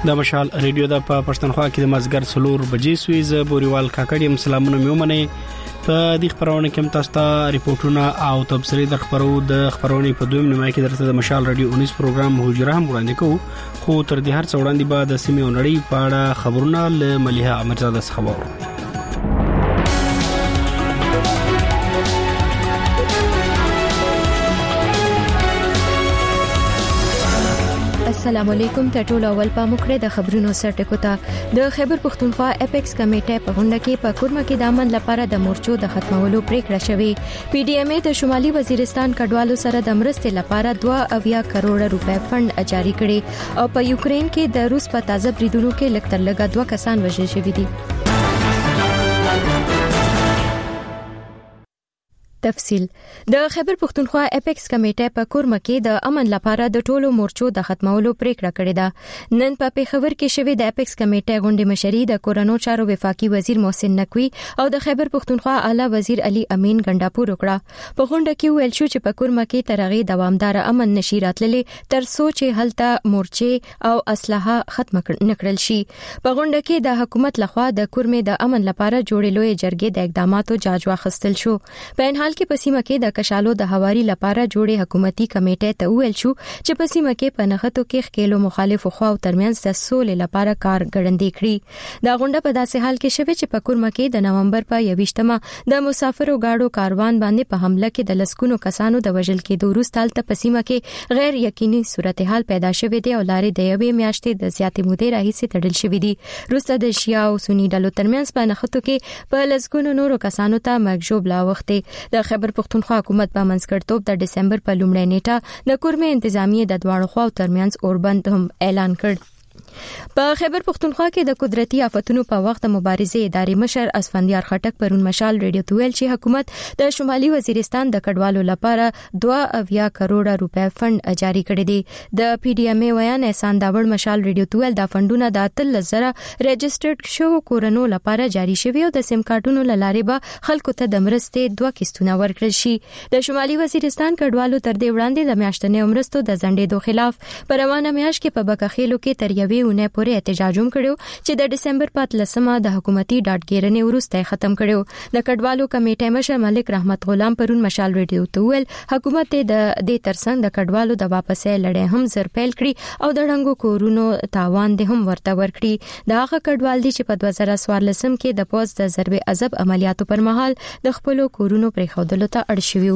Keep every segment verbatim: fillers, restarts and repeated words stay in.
د مشال ریډیو د پښتونخوا کې د مازګر څلور بجې سوي ز بوريوال کاکړیم سلامونه میومنه په دې خبرونه کې تاسو ته ریپورتونه او تبصرې د خبرو د خبرونې په دویم نیمه کې درته د مشال ریډیو انیس پروګرام هوجره هم وړاندې کوو خو تر دې هر څه وړاندې بعد د سیمې نړۍ په اړه خبرونه له مليحه امرزاده څخه وورو. السلام علیکم ته ټول اول په مخکره د خبرونو سرټکو ته د خیبر پختونخوا اپیکس کمیټه په غونډه کې په کورمه کې د امن لپاره د مورچو د ختمولو پریکړه شوې. پی ډی ایم ای د شمالي وزیرستان کډوالو سره د مرستې لپاره دوه اویا کروڑ روپے فند جاری کړي او په یوکرين کې د روس په تازه بریدونو کې لږ تر لږه دوه کسان وژل شوي دي. تفصیل د خیبر پختونخوا اپیکس کمیټه په کورمه کې د امن لپاره د ټولو مورچو د ختمولو پریکړه کړې ده. نن په پیښور کې شوې د اپیکس کمیټه غونډه مشري د کورونو چارو وفاقي وزیر محسن نقوی او د خیبر پختونخوا اعلی وزیر علي امین ګنداپور وکړه. په غونډه کې ویل شو چې په کورمه کې ترغه دوامدار امن نشي راتللې تر څو چې هلته مورچې او اسلحه ختم نکړل شي. په غونډه کې د حکومت لخوا د کورمه د امن لپاره جوړې لوی جرګې د اقداماتو جاج واخیستل شو. په کې په سیمه کې د کشالو د هواري لپاره جوړې حکومتي کمیټه ته ویل شو چې په سیمه کې په نخښتو کې خکېلو مخالفو خواو ترمنځ د سولې لپاره کار ګړندې کړي. دا غونډه په داسې حال کې شوه چې په کورمه کې د نومبر په یويشتمه د مسافرو گاډو کاروان باندې په حمله کې د لسکونو کسانو د وژل کېدو وروسته تل په سیمه کې غیر یقیني صورتحال پیدا شوه دی او لارې د یوې میاشتې د زیاتې مودې راهیسې تړل شوې دي. وروسته د شیا او سنی ډلو ترمنځ په نخښتو کې په لسکونو نورو کسانو ته مرګ لا وخته د خیبر پختونخوا حکومت په منځګړیتوب د دسمبر په لومړۍ نیټه د کورمه انتظامیه د دواړو خواو ترمنځ اوربند هم اعلان کړ. په خیبر پختونخوا کې د قدرتي آفتونو په وخت مبارزې ادارې مشر اسفندیار خټک پرون مشال ریډیو ته ویل چې حکومت د شمالي وزیرستان د کډوالو لپاره دوه اویا کروڑ روپے فند جاری کړی دی. د پی ډی ایم ای ویان احسان داوړ مشال ریډیو ته ویل د فندونو د اتل زره ريجسترډ شو کورونو لپاره جاری شوی او د سیم کارتونو لارې به خلکو ته د مرستې دوه کیستونه ورکړل شي. د شمالي وزیرستان کډوالو تر دې وړاندې د میاشتنې عمرستو د زنډېدو خلاف په روانه میاشت کې په بکخېلو کې تر یوې ونه پورې احتجاج هم کړو چې د دسمبر په اتلسمه د حکومتي ډاډګیرنې وروسته ختم کړو. د کډوالو کمیټې مشر ملک رحمت غلام پرون مشال ریډیو ته ویل حکومت د دې ترڅنګ د کډوالو د واپسې لړۍ هم زر پیل کړي او د ړنګو کورونو تاوان د هم ورته ورکړي. د هغه کډوال دي چې په دوه زره څوارلسم کې د پوز د ضرب عذاب عملیاتو پر مهال د خپل کورونو پرې خودلو ته اړ شوي.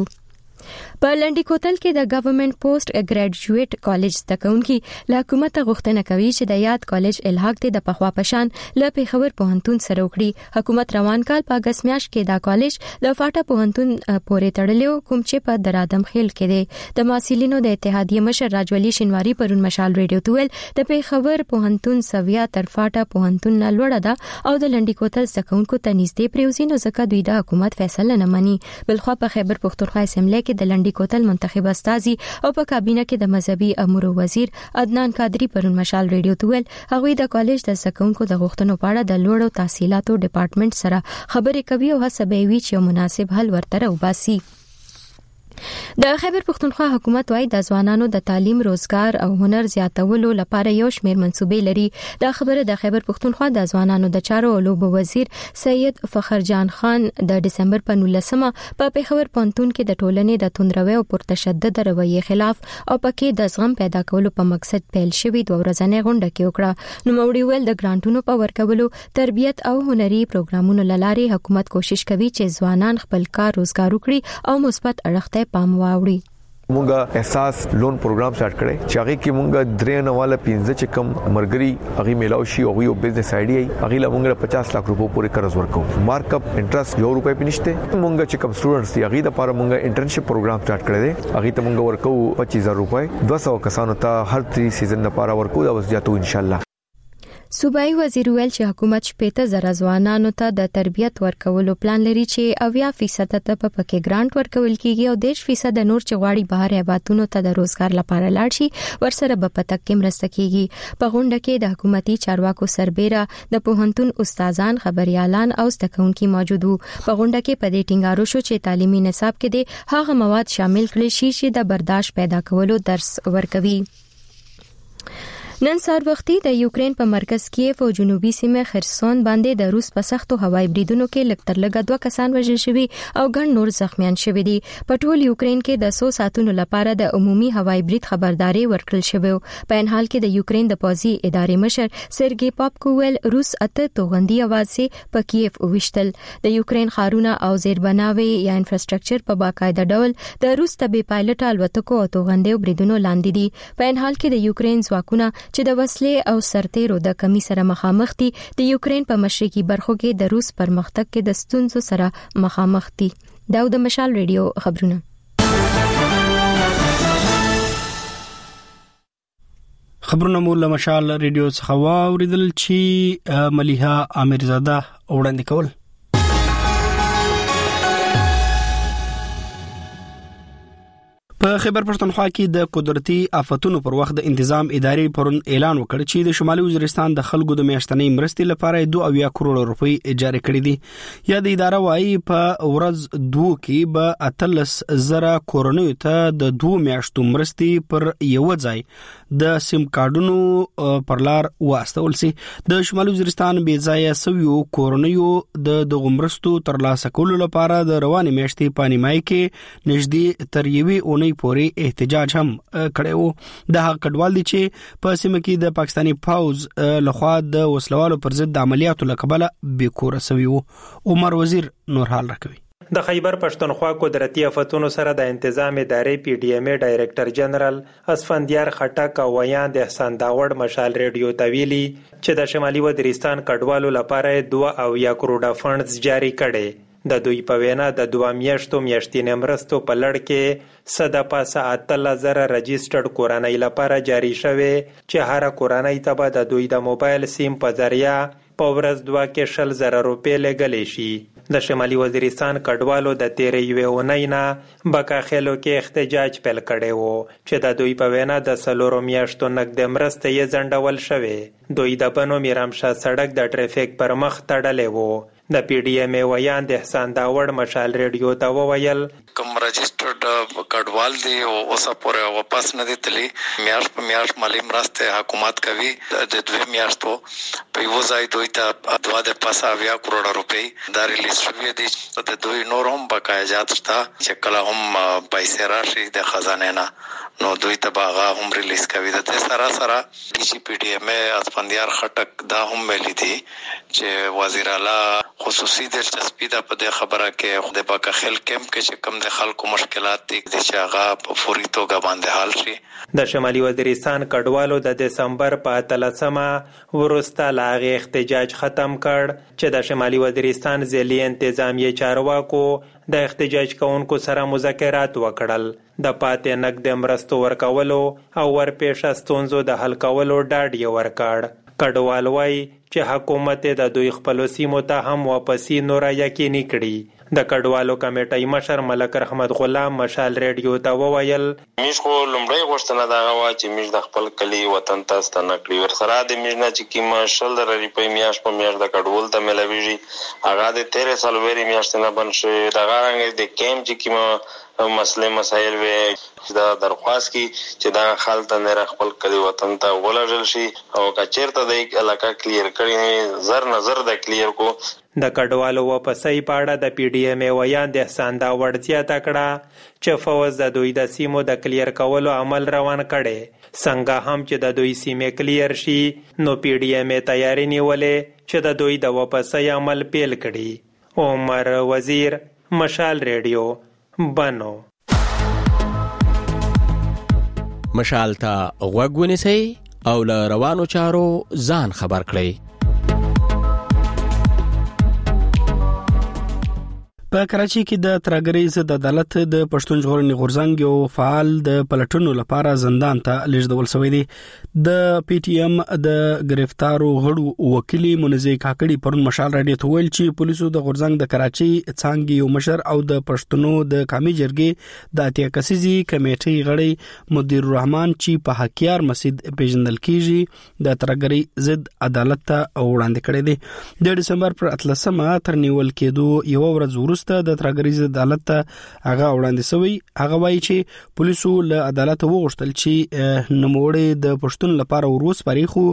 په لنډی کوتل کې د گورنمنت پوسټ ګریجویټ کالج تکونکي له حکومت غوښتنه کوي چې د یاد کالج الحاق د پخوا پشان له پیښور پوهنتون سره وکړي. حکومت روان کال په اگست میاشت کې دا کالج د فاټا پوهنتون پورې تړلیو کوم چې په درادم خیل کې دی. د محصلینو د اتحادیه مشر راجولي شینواری پرون مشال ریډیو ته ویل د پیښور پوهنتون سویا تر فاټا پوهنتون نه لوړه ده او د لنډی کوتل تکونکو ته نږدې پریوزي نو ځکه دوی د حکومت فیصله نه مني. بلخو په خیبر پختونخوا اسمبلی کې د لنډی کوتل منتخب استازي او په کابینه کې د مذهبي امور وزیر عدنان قادری پرون مشال ریډیو ته ویل هغوی د کالج د سکونکو د غوښتنو په اړه د لوړو تحصیلاتو ډپارټمنټ سره خبرې کوي او هڅه به وي چې مناسب حل ورته وباسي. د خیبر پختونخوا حکومت وايي د ځوانانو د تعلیم، روزګار او هنر زیاتولو لپاره یو شمېر منصوبې لري. دا خبره د خیبر پختونخوا د ځوانانو د چارو او لوبو وزیر سید فخرجان خان د دسمبر په نولسمه په پیښور پوهنتون کې د ټولنې د توندروي او پرتشدد رویې خلاف او پکې د زغم پیدا کولو په مقصد پیل شوی دوه ورځنۍ غونډه کې وکړه. نو موري ویل د ګرانټونو په ورکولو، تربیت او هنري پروګرامونو لاري حکومت کوشش کوي چې ځوانان خپل کار روزګار وکړي او مثبت اړخ پام واوړي. مونږه احساس لون پروګرام سٹارټ کړی چې هغه کې مونږه درې نواله پنځه چې کم مرګري هغه میلاو شي او یو بزنس آیډیا هغه لا مونږه پچاس لک روپو پورې قرض ورکو. مارک اپ انټرست یو روپے پنيشته مونږه چې کم سټوډنټس دی هغه د لپاره مونږه انټرنشپ پروګرام سٹارټ کړی دی. هغه ته مونږه ورکو پچیس هزار روپے دوه سوه کسانو ته هر تری سیزن لپاره ورکو دا وسجاتو ان شاء الله. صوبایي وزیر ویل چې حکومت شپږ زره ځوانانو ته د تربیت ورکولو پلان لري چې اویا فیصد ته په پکې ګرانټ ورکول کیږي او دیش فیصد نور چې غواړي بهر هیوادونو ته د روزګار لپاره لاړ شي ورسره به پتک کې مرسته کیږي. په غونډه کې د حکومتي چارواکو سربېره د پوهنتون استادان، خبريالان او زدهکونکي موجود وو. په غونډه کې په دې ټینګارو شو چې تعلیمي نصاب کې د هغه مواد شامل کړي شي چې د برداشت پیدا کولو درس ورکوي. نن سهار وختي د یوکرين په مرکز کیف او جنوبي سیمه خرسون باندې د روس په سختو هوایي بریدونو کې لږ تر لږه دوه کسان وژل شوي او ګڼ نور زخمیان شوي دي. په ټول یوکرين کې د څو ساعتونو لپاره د عمومي هوایي برید خبرداري ورکړل شوې. په ان حال کې د یوکرين د پوځي ادارې مشر سرګي پاپکوول روس اته توغندي اوازې په کیف وشتل. د یوکرين خارونه او زیربناوي یا انفراستراکچر په باقاعده ډول د روس تبي پایلټ الوتکو او توغندي بریدونو لاندې دي. په ان حال کې د یوکرين ځواکونه چې د وسلې او سرتیرو د کمی سره مخامخ دي، د یوکرين په مشرقي برخو کې د روس پرمختګ کې د ستونزو سره مخامخ دي. دا د مشال ریډیو خبرونه. خبرونه مو له مشال ریډیو څخه واوریدل چې ملیحه امیرزاده وړاندې کول. په خیبر پښتونخوا کې د قدرتي آفتونو پر وخت د انتظام ادارې پرون اعلان وکړ چې د شمالي وزیرستان د خلکو د میاشتنۍ مرستې لپاره دوه اویا کروڑ روپۍ جاری کړې دي. یا د اداره وايي په ورځ دوه کې به اتلس زره کورونو ته د دوه میاشتو مرستې پر یو ځای د سیم کارډونو پر لار واستول سي. د شمالي وزیرستان بې ځای سویو کورونو د دغه مرستو ترلاسه کولو لپاره د روانې میاشتې په نیمایي کې نږدې تر یوې اونۍ پورې احتجاج هم کړی وو. د هغه کډوال دي چې په سیمه کې د پاکستاني پوز لخوا د وسلوالو پر ضد د عملیاتو لکبله بیکوره سوي وو. عمر وزیر نور حال راکوي. د خیبر پښتونخوا قدرتي آفتونو سره د انتظام ادارې پی ډی ایم ای ډایریکټر جنرال اسفندیار خټک او ویاند احسان داوړ مشال ریډیو تویلی چې د شمالي وزیرستان کډوالو لپاره دوه اویا کروڑه فنډز جاری کړي. د دوی په وینا د دوه میاشتو میاشتنې مرستو په لړ کې صد پاسه اتل زره رجسټرډ کورنۍ لپاره جاری شوه چې هر کورنۍ ته به د دوی د موبایل سیم په ذریعہ په ورځ دوه کې شل زره روپۍ لګلې شي. د شمالي وزیرستان کډوالو د تیرې یوې اونۍ نه بکاخیلو کې احتجاج پیل کړی وو چې د دوی په وینا د څلورو میاشتو نقد مرستې یې ځنډول شوې. دوی د بنو میرامشاه سړک د ټریفیک پر مخ تړلی وو. د پی ډی ایم ای ویاند احسان داوړ مشال ریډیو ته وویل کوم رجسټرډ کډوال دی او اوسه پورې واپس نه دي تللی. میاشت په میاشت مالی مرسته حکومت کوي. د دوه میاشتو په یو ځای دوی ته دوه د پاسه اویا کروڑ روپۍ د ریلیز شوې دي. د دوی نور هم بقایجات شته چې کله هم پیسې راشي د خزانه نه نو دوی ته باغه هم ریلیز کوي. د دې سره سره ډي جی پی ډی ایم ای اسفندیار خټک دا هم ویلي دي چې وزیر اعلی خصوصي دلچسپي ده په دې خبره کې د باکخل کیمپ کې چې کوم د خلکو مشکلات دي چې هغه په فوري توګه باندې حل شي. د شمالي وزیرستان کډوالو د دسمبر په اتلسمه ورسته لاغي احتجاج ختم کړ چې د شمالي وزیرستان ځلي انتظامیه چارواکو د احتجاج کوونکو سره مذاکرات وکړل. د پاتې نقد مرستو ورکولو او ورپېښه ستونزو د حل کولو ډاډ یې ورکړ. کډوال وایي چې حکومت د دوی خپلو سیمو ته هم واپسي نوره یقیني کړي. د کډوالو کمیټې مشر ملک رحمت غلام مشال ریډیو ته وویل میش خو لومړی غوښتنه دا غوا چې میش د خپل کلی وطن ته ستنه کړي. ورسره د میش نه چې کیمه شل زره روپۍ میاشت په میاشت د کډوال ته ملويږي هغه د تیرې سال وری میاشت نه بن شي. دغه رنګ د کیمپ چې کیمه مسلې مسایل وي دا درخواست کی چې دا خلک نه خپل کلی وطن ته ولړل شي او کچیرته د علاقہ کلیر کړي زر نظر د کلیر کو. د کډوالو واپسۍ پاړه د پی ډی ایم ای ویاند احسان داوړ زیاته کړه چې فوز د دوی د سیمو د کلیر کولو عمل روان کړي. څنګه هم چې د دوی سیمې کلیر شي نو پی ډی ایم ای تیاری نیولې چې د دوی د واپسۍ عمل پیل کړي. عمر وزیر مشال ریډیو بنو. مشال ته غوږ ونیسئ او له روانو چارو ځان خبر کړئ. په کراچي کې د ترګرۍ ضد عدالت د پښتون ژغورنې غورځنګ یو فعال د پلټنو لپاره زندان ته لیږدول شوی دی. د پی ټی ایم د گرفتارو غړو وکیل منزي کاکړي پرون مشال راډیو ته ویل چې پولیسو د غورځنګ د کراچي څنګه یو مشر او د پښتنو د قومي جرګې د اتیا کسيزي کمیټې غړي مدیر الرحمن چې په حقیار مسجد پیژندل کیږي د ترګرۍ ضد عدالت ته وړاندې کړی دی. د دسمبر پر اتلسمه تر نیول کېدو یو ورځ وروسته وروسته د ترګریز عدالت ته هغه وړاندې شوی. هغه وایي چې پولیسو له عدالت وغوښتل چې نوموړی د پښتون لپاره وروس پریخو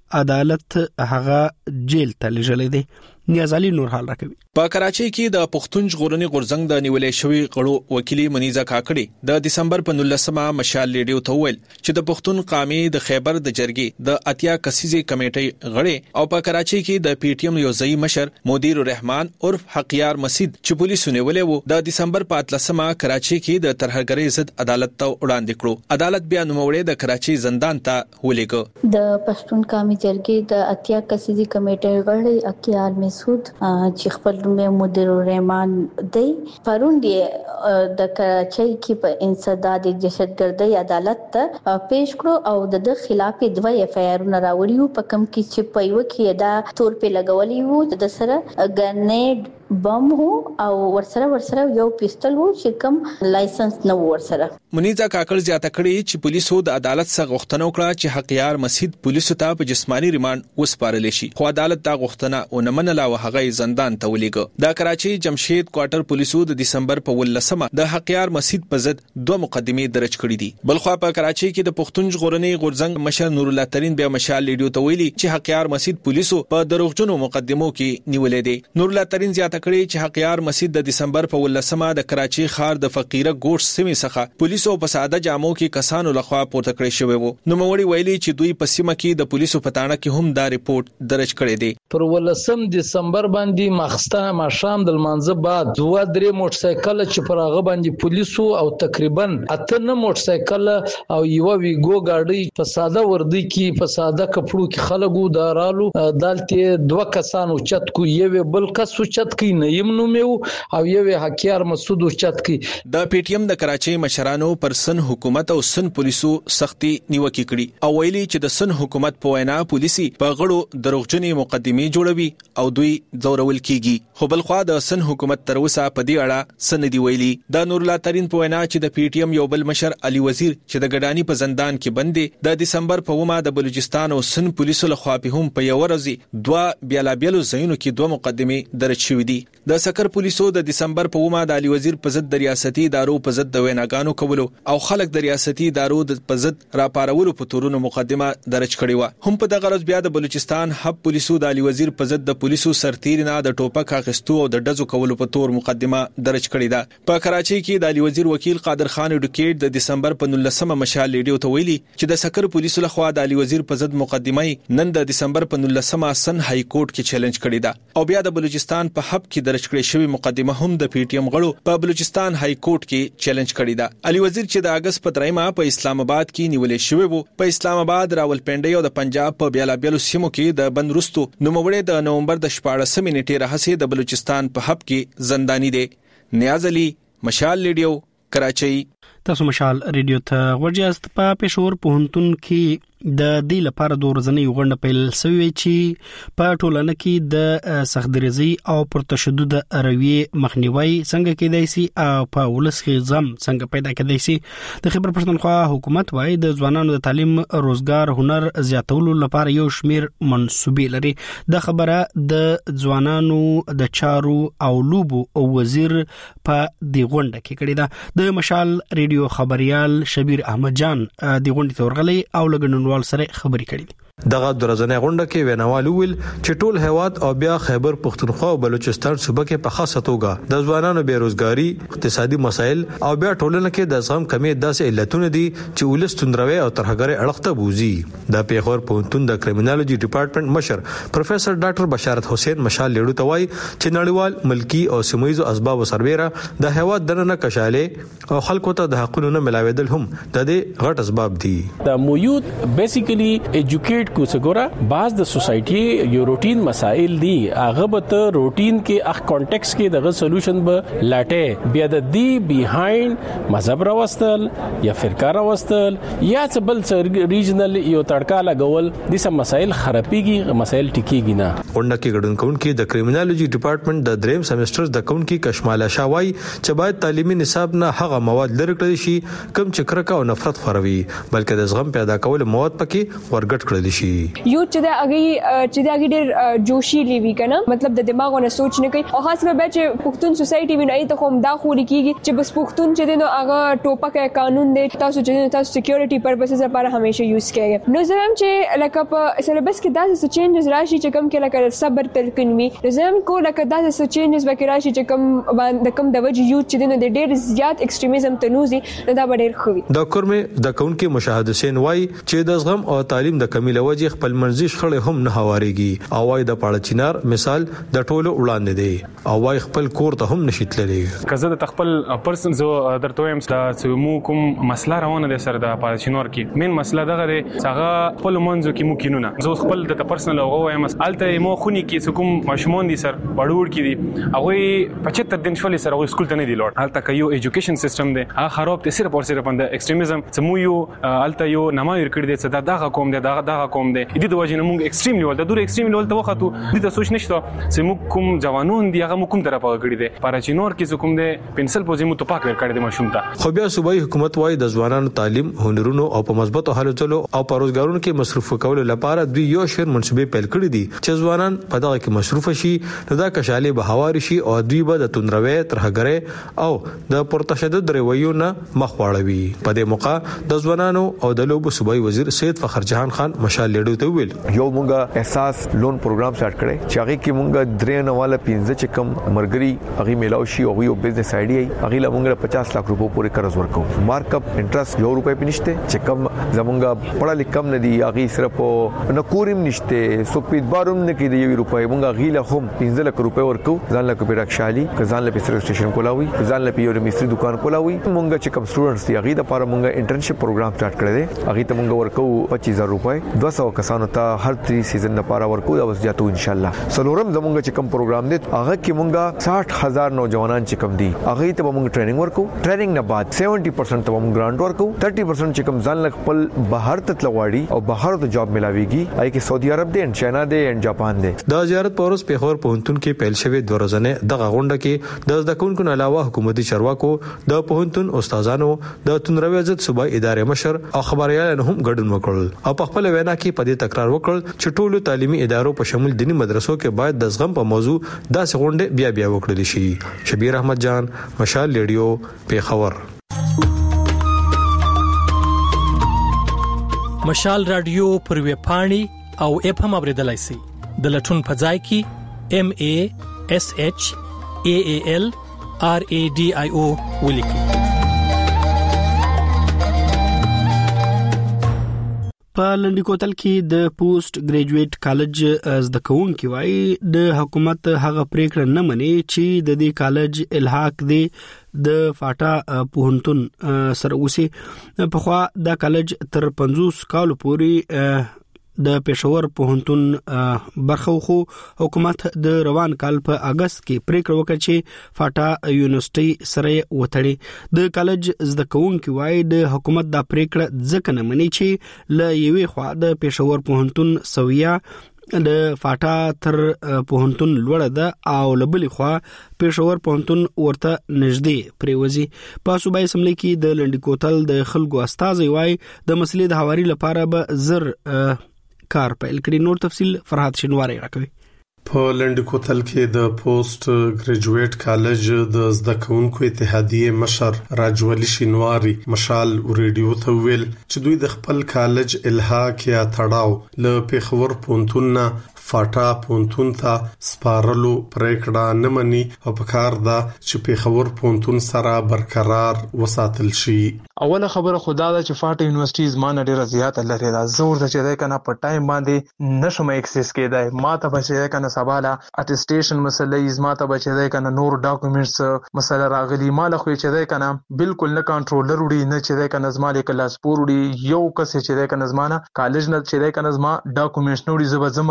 عدالت هغه جیل ته لېږلی دی. نیازالي نور حال راکوي. په کراچۍ کې د پښتون ژغورنې غورځنګ د نیولې شوی غړو وکیلي منیزه کاکړي د دسمبر په نولسمه مشال ریډیو ته ویل چې د پښتون قامي د خیبر د جرګې د اتیا کسیزي کمیټې غړي او په کراچۍ کې د پی ټی ایم یو ځای مشر مدیر الرحمن عرف حقیار مسید چې پولیسو نیولې وو د دسمبر په اتلسمه کراچۍ کې د ترهګرۍ ضد عدالت ته وړاندې کړو. عدالت بیا نوموړی د کراچۍ زندان ته ولېږه. د پښتون قامي جرګې د اتیا کسیزي کمیټې غړي حقیار مسعود چې خپل نوم مدیر الرحمن دی پرون دی د کراچۍ کې په انسداد دهشتګردۍ عدالت ته پیش کړو او د خلاف دوه اف آی آر راوړیو په کم کې چې په یو کې دا تور په لګولې وو د سره ګرنیډ بم هو او ورسره ورسره یو پیستل وو چې کوم لایسنس نه ورسره. منیزه کاکړ زیاته کړي چې پولیسو د عدالت څخه غوښتنه وکړه چې حقیار مسید پولیسو ته په جسمانی ریماند وسپارل شي خو عدالت دا غوښتنه ونه منله او هغه زندان ته ولېږه. د کراچۍ جمشید کوارټر پولیسو د دسمبر په ولسمه د حقیار مسید په ضد دوه مقدمې درج کړې دي. بلخوا په کراچۍ کې د پښتون ژغورنې غورځنګ مشر نور الله ترين بیا مشال ریډیو ته ویلي چې حقیار مسید پولیسو په دروغجنو مقدمو کې نیولې دي. نور الله ترين زیاته کړي چې حقیار مسید د دسمبر په ولسمه د کراچۍ ښار د فقیره ګوش سیمې څخه پولیسو په ساده جامو کې کسانو لخوا پورته کړی شوی وو. نو موري ویلي چې دوی په سیمه کې د پولیسو په تاڼه کې هم دا ریپورت درج کړی دی. پر ولسم دسمبر باندې مخسته ماشام د منځ بعد دوه درې موټر سایکل چې پر هغه باندې پولیسو او تقریبا اته نه موټر سایکل او یو ویګو گاډي په ساده وردی کې په ساده کپړو کې خلکو دارالو دالته دوه کسانو چت کو یو بل کس چت کې نیم نومو او یو حقیار مسعود چت کې. د پی ټی ایم د کراچۍ مشرانو پر سن حکومت او سن پولیسو سختي نیوکه کړي او ویلي چې د سن حکومت په وینا پولیسي په غړو دروغجنې مقدمې جوړوي او دوی زورول کیږي. خو بل خوا د سن حکومت تر اوسه په دې اړه سندې ویلي. د نور الله ترين په وینا چې د پی ټی ایم یو بل مشر علي وزیر چې د ګډانی په زندان کې بندي د دسمبر په ومه د بلوچستان او سن پولیسو لخوا په هم په یو ورځ دوه بیلابیلو ځایونو کې دوه مقدمې درج شوې دي. د سکر پولیسو د دسمبر په ومه د علي وزیر په ضد د ریاستي ادارو په ضد د ویناګانو کولو او خلک د ریاستي ادارو د په ضد راپارولو په تورونو مقدمه درج کړې و. هم په دغه ورځ بیا د بلوچستان حب پولیسو د علي وزیر په ضد د پولیسو سرتیرینه د ټوپک اخیستو او د ډزو کولو په تور مقدمه درج کړې ده. په کراچۍ کې د علي وزیر وکیل قادر خان اډوکیټ د دسمبر په نولسمه مشال ریډیو ته ویلي چې د سکر پولیسو لخوا د علي وزیر په ضد مقدمه نن د دسمبر په نولسمه سن های کورټ کې چیلنج کړې ده او بیا د بلوچستان په حب کې درج کړې شوی مقدمه هم د پی ټی ایم غړو په بلوچستان های کورټ کې چیلنج کړې ده. علي وزیر چې د اگست په دریمه په اسلام آباد کې نیولې شوی وو په اسلام آباد راولپنډي او د پنجاب په بیلابیلو سیمو کې د بندرستو نوموړی د نومبر د شپاړسمې نیټې راهسې د بلوچستان په حب کې زندانی دی. نیاز علي مشال ریډیو کراچۍ. تاسو مشال ریډیو ته ورجاست. په پېښور پوهنتون کې د دې لپاره د ورځنی غونډه پیل شوې چې په ټولنه کې د سخت‌دریزي او پر تشدد رویه مخنیوي څنګه کېدای شي او په ولس کې زم څنګه پیدا کېدای شي. د خیبر پښتونخوا حکومت وايي د ځوانانو د تعلیم روزګار هنر زیاتولو لپاره یو شمیر منسوبې لري. د خبره د ځوانانو د چارو او لوبو وزیر په دې غونډه کې کړې ده. د مشال ریډیو خبريال شبیر احمد جان د غونډې تورغلي او لګنن سره خبرې کړې. دغه درځنې غونډه کې ویناوال ویل چې ټول هیواد او بیا خیبر پښتونخوا او بلوچستان صوبه کې په خاصه توګه د ځوانانو بیروزګاری اقتصادي مسایل او بیا ټولنه کې د زغم کمی داسې علتونه دي چې ولست تندروي او ترهګری اړخته بوزي. د پیښور پوهنتون د کریمینالوجي ډپارټمنټ مشر پروفیسور ډاکټر بشارت حسین مشال لیړو توای چې نړیوال ملکی او سیمایي اسباب سربېره د هیواد دننه کشاله او خلکو ته د حقوقو نه ملاویدل هم د دې غټ اسباب دي. د موجود بیسیکلی ایجوکیټ کو څنګه بعض د سوسايټي یو روټین مسائل دي هغه به ته روټین کې اخ کانټیکس کې دغه سولوشن به لاټه بیا د دی بیهایند مذهب راوستل یا فرقه راوستل یا څه بل ریجنل یو تړکا لګول د سم مسائل خرابيږي مسائل ټکیږي نه. ونډه کې ګډون کوونکې د کریمینالوجي ډپارټمنټ د دریم سیمستر د کوونکې کشماله شاوای چې باید تعلیمي نصاب نه هغه مواد لري کړی شي کوم چې کرکه او نفرت خوروي بلکې د زغم پیدا کول مواد پکې ورګټ کړی وکړل شي. یو چې دا اگې چې دا اگې ډېر جوشي لیوي کنه مطلب د دماغونه سوچ نه کوي او خاص کر به چې پښتون سوسایټي ویني ته کوم دا خو لیکيږي چې بس پښتون چې دینو هغه ټوپک قانون دی تاسو چې تاسو سکیورټي پرپسز لپاره همیشه یوز کیږي. نو زم چې لکه په سلیبس کې دا څه چینجز راشي چې کوم کې لکه صبر تلقین وي زم کو لکه دا څه چینجز وکړي راشي چې کوم باندې کوم د وجه یوز چې دینو د ډېر زیات ایکستریمیزم تنوزي دا ډېر خوي. د کورمه د کون کې مشاهده سین وای چې د زغم او تعلیم د کمی لوجه خپل منځي شخړې هم نه هواريږي او وای د پاړه چینار مثال د ټولو وړاندې دی او وای خپل کور ته هم نشیتللی. کزه د خپل پرسن زو درته وایم چې مو کوم مسله روانه ده سره د پاړه چینار کې مین مسله دغه هغه خپل منځو کې مو کینونه زو خپل د پرسنل او وایم الته مو خونی کې کوم ماشومان دي سر وړوړ کې دي هغه پچهتر دن شولې سره سکول ته نه دی لوړ الته کيو ایجوکیشن سیستم دی هغه خراب دي صرف او صرف د ایکستریمیزم سمو یو الته یو نمایر کړی دی چې دا دغه کوم دی دغه دغه کوم دی د دې وجه نه موږ ایکستریم لیول د دور ایکستریم لیول ته وختو د ته سوچ نشته چې موږ کوم ځوانون دی هغه کوم طرف کړی دی پاراچینور کې کوم دی پنسل پوزي مو توپاک ور کړی دی ماشوم ته. خو بیا صوبایي حکومت وايي د ځوانانو تعلیم هنرونو او په مثبت حالو چلو او په روزګارونو کې مصرف کولو لپاره دوی یو شیر منصوبې پیل کړې دي چې ځوانان په دغه کې مصروف شي نو دا کشاله به هواري شي او دوی به د تندروي ترهګره او د پرتشدد رویو نه مخ واړوي. په دې موقع د ځوانانو او د لوبو صوبایي وزیر سید فخر جهان خان مشال لیډو ته ویل یو مونږه احساس لون پروګرام سٹارټ کړی چې هغه کې مونږه درې نواله پنځه چې کم مرګري هغه میلاو شي او یو بزنس آیډیا هغه لا مونږه پچاس لک روپو پورې قرض ورکو. مارک اپ انټرست یو روپے پنيشته چې کم زمونږه پړه لیکم نه دی هغه صرف نه کوریم نشته سو پیدباروم نه کې دی یو روپے مونږه غیله هم پنځه لک روپے ورکو ځان لک پیډک شالي ځان لک سروس سټیشن کولاوي ځان لک یو مستری دکان کولاوي مونږه چې کم سټوډنټس دی هغه د لپاره مونږه انټرنشپ پروګرام سٹارټ کړی دی هغه ته مونږه ورکو پچیس هزار روپے دوه سوه کسانو ته هر tri سیزن لپاره ورکو دا بس جاتو ان شاء الله. سلورم زمونږه چې کم پروګرام دی هغه کې مونږه ساठ هزار نوجوانان چې کم دي هغه ته مونږ ټریننګ ورکو ټریننګ نه بعد سیونټي پرسنټ ته مونږ ګرانټ ورکو تھرٹی پرسنټ چې کم ځان لک خپل بهر ته تلواړي او بهر ته جاب ملاويږي اې کې سعودي عرب دی ان چاینا دی ان جاپان دی. د زیارت پورس په خور پونتون کې پیل شوی د ورځنه دغه غونډه کې د ځدکونکو علاوه حکومتي چارواکو د پونتون استادانو د تنروي عزت صوبای ادارې مشر او خبريال هم ګډون وکړل او په خپل وینا کې په دې تکرار وکړ چې ټولو تعلیمي ادارو په شمول دینی مدرسو کې باید د زغم په موضوع داسې غونډه بیا بیا وکړل شي. شبیر احمد جان مشال لیډیو په خبر. مشال رادیو پر وی پاڼي او اپ هم اوریدلای شي د لټون په ځای کې ام ا اس اچ ا ا ال ار ا ډي اي او ولیکي. په لنډی کوتل کې د پوسټ ګریجویټ کالج زده کوونکي وایي د حکومت هغه پریکړه نه مني چې د دې کالج الحاق دی د فاټا پوهنتون سره اوسي. په خوا دا کالج تر پنځوس کال پورې د پېښور پوهنتون برخه خو حکومت د روان کال په اگست کې پریکړه وکړه چې فاټا یونیورسيټي سره وتړي. د کالج زده کوونکي وایي د حکومت دا پریکړه ځکه نه مني چې ل یوې خوا د پېښور پوهنتون سویا د فاټا تر پوهنتون لوړه ده او لبلې خوا پېښور پوهنتون ورته نږدې پریوزي. په صوبایي اسمبلی کې د لنډی کوتل د خلکو استازي وایي د مسلې د حواري لپاره به زر کار پیل کړي. نور تفصیل فرحات شینواری راکوي. په لنډی کوتل کې د پوسټ ګریجویټ کالج د زده کوونکو اتحادیه مشر راجولی شینواری مشال ریډیو ته ویل چې دوی د خپل کالج الحاق یا تړاو له پېښور پوهنتون نه فاټا پوهنتون ته سپارلو پریکړه نه مني او په کار ده چې پېښور پوهنتون سره برقرار وساتل شي. اوله خبره خدا ده چې فاټا یونیورسيټي زمانه ډیره زیاته لري دا زور د چې ده کنه په ټایم باندې نشم اکسس کېدای ما ته بچی کنه سباله اټیسټیشن مسلې زما ته بچی ده کنه نور ډاکومېنټس مسله راغلي مال خو چې ده کنه بالکل نه کنټرولر وړي نه چې ده کنه زما لیک لاس پور وړي یو کس چې ده کنه زمانه کالج نه چې ده کنه زما ډاکومېنټس نوړي زب زما زب خپل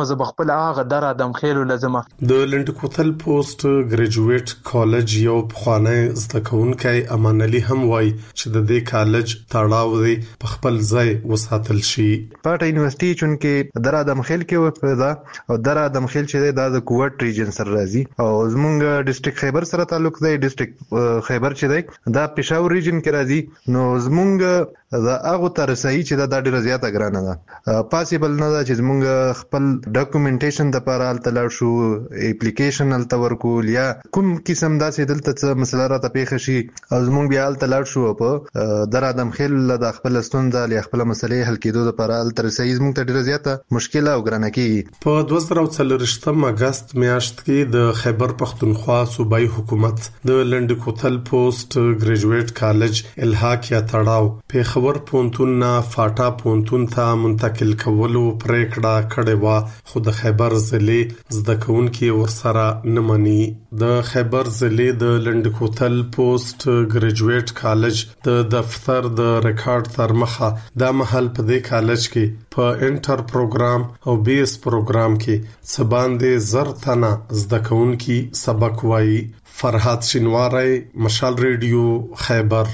هغه در ادم خیل لازمه. د لنډکوتل پوسټ ګریجویټ کالج یو پخوانی زده کوونکی امان علي هم وایي چې د دې کالج تړاو دی په خپل ځای وساتل شي. پټه یونیورسيټي چونکې در ادم خیل کې ودا او در ادم خیل چې د کوټ ریجن سره راځي او زمونږ ډیسټریکټ خیبر سره تعلق دی. ډیسټریکټ خیبر چې دی دا پېښور ریجن کې راځي نو زمونږ دا هغه تر رسایي چې دا ډیره زیاته ګرانه ده. پاسیبل نه ده چې زمونږ خپل ډاکومېنټیشن د لپاره الته لاړ شو اپلیکیشن الته ورکول یا کوم قسم داسې دلته څه مسله راته پیښ شي او زمونږ بیا الته لاړ شو په در ادم خیل د خپل ستونزه ل خپل مسلې حل کېدو لپاره الته رسایي زمونږ ته ډیره زیاته مشکله او ګرانه کیږي. په دوه زره څلوېښتم اگست میاشت کې د خیبر پختونخوا صوبایي حکومت د لنډکوتل پوسټ ګریجویټ کالج الحاق یا تړاو په خبر پونتون نه فاټا پونتون ته منتقل کولو پریکړه کړې و خو د خیبر ضلع زده کوونکي ورسره نه مني. د خیبر ضلع د لنډکوتل پوسټ ګریجویټ کالج د دفتر د ریکارډ تر مخه د محل په دې کالج کې په انټر پروګرام او بیس پروګرام کې سباندې زر تنه زده کوونکي سبق وایي. فرحات شینواری، مشال ریډیو، خیبر.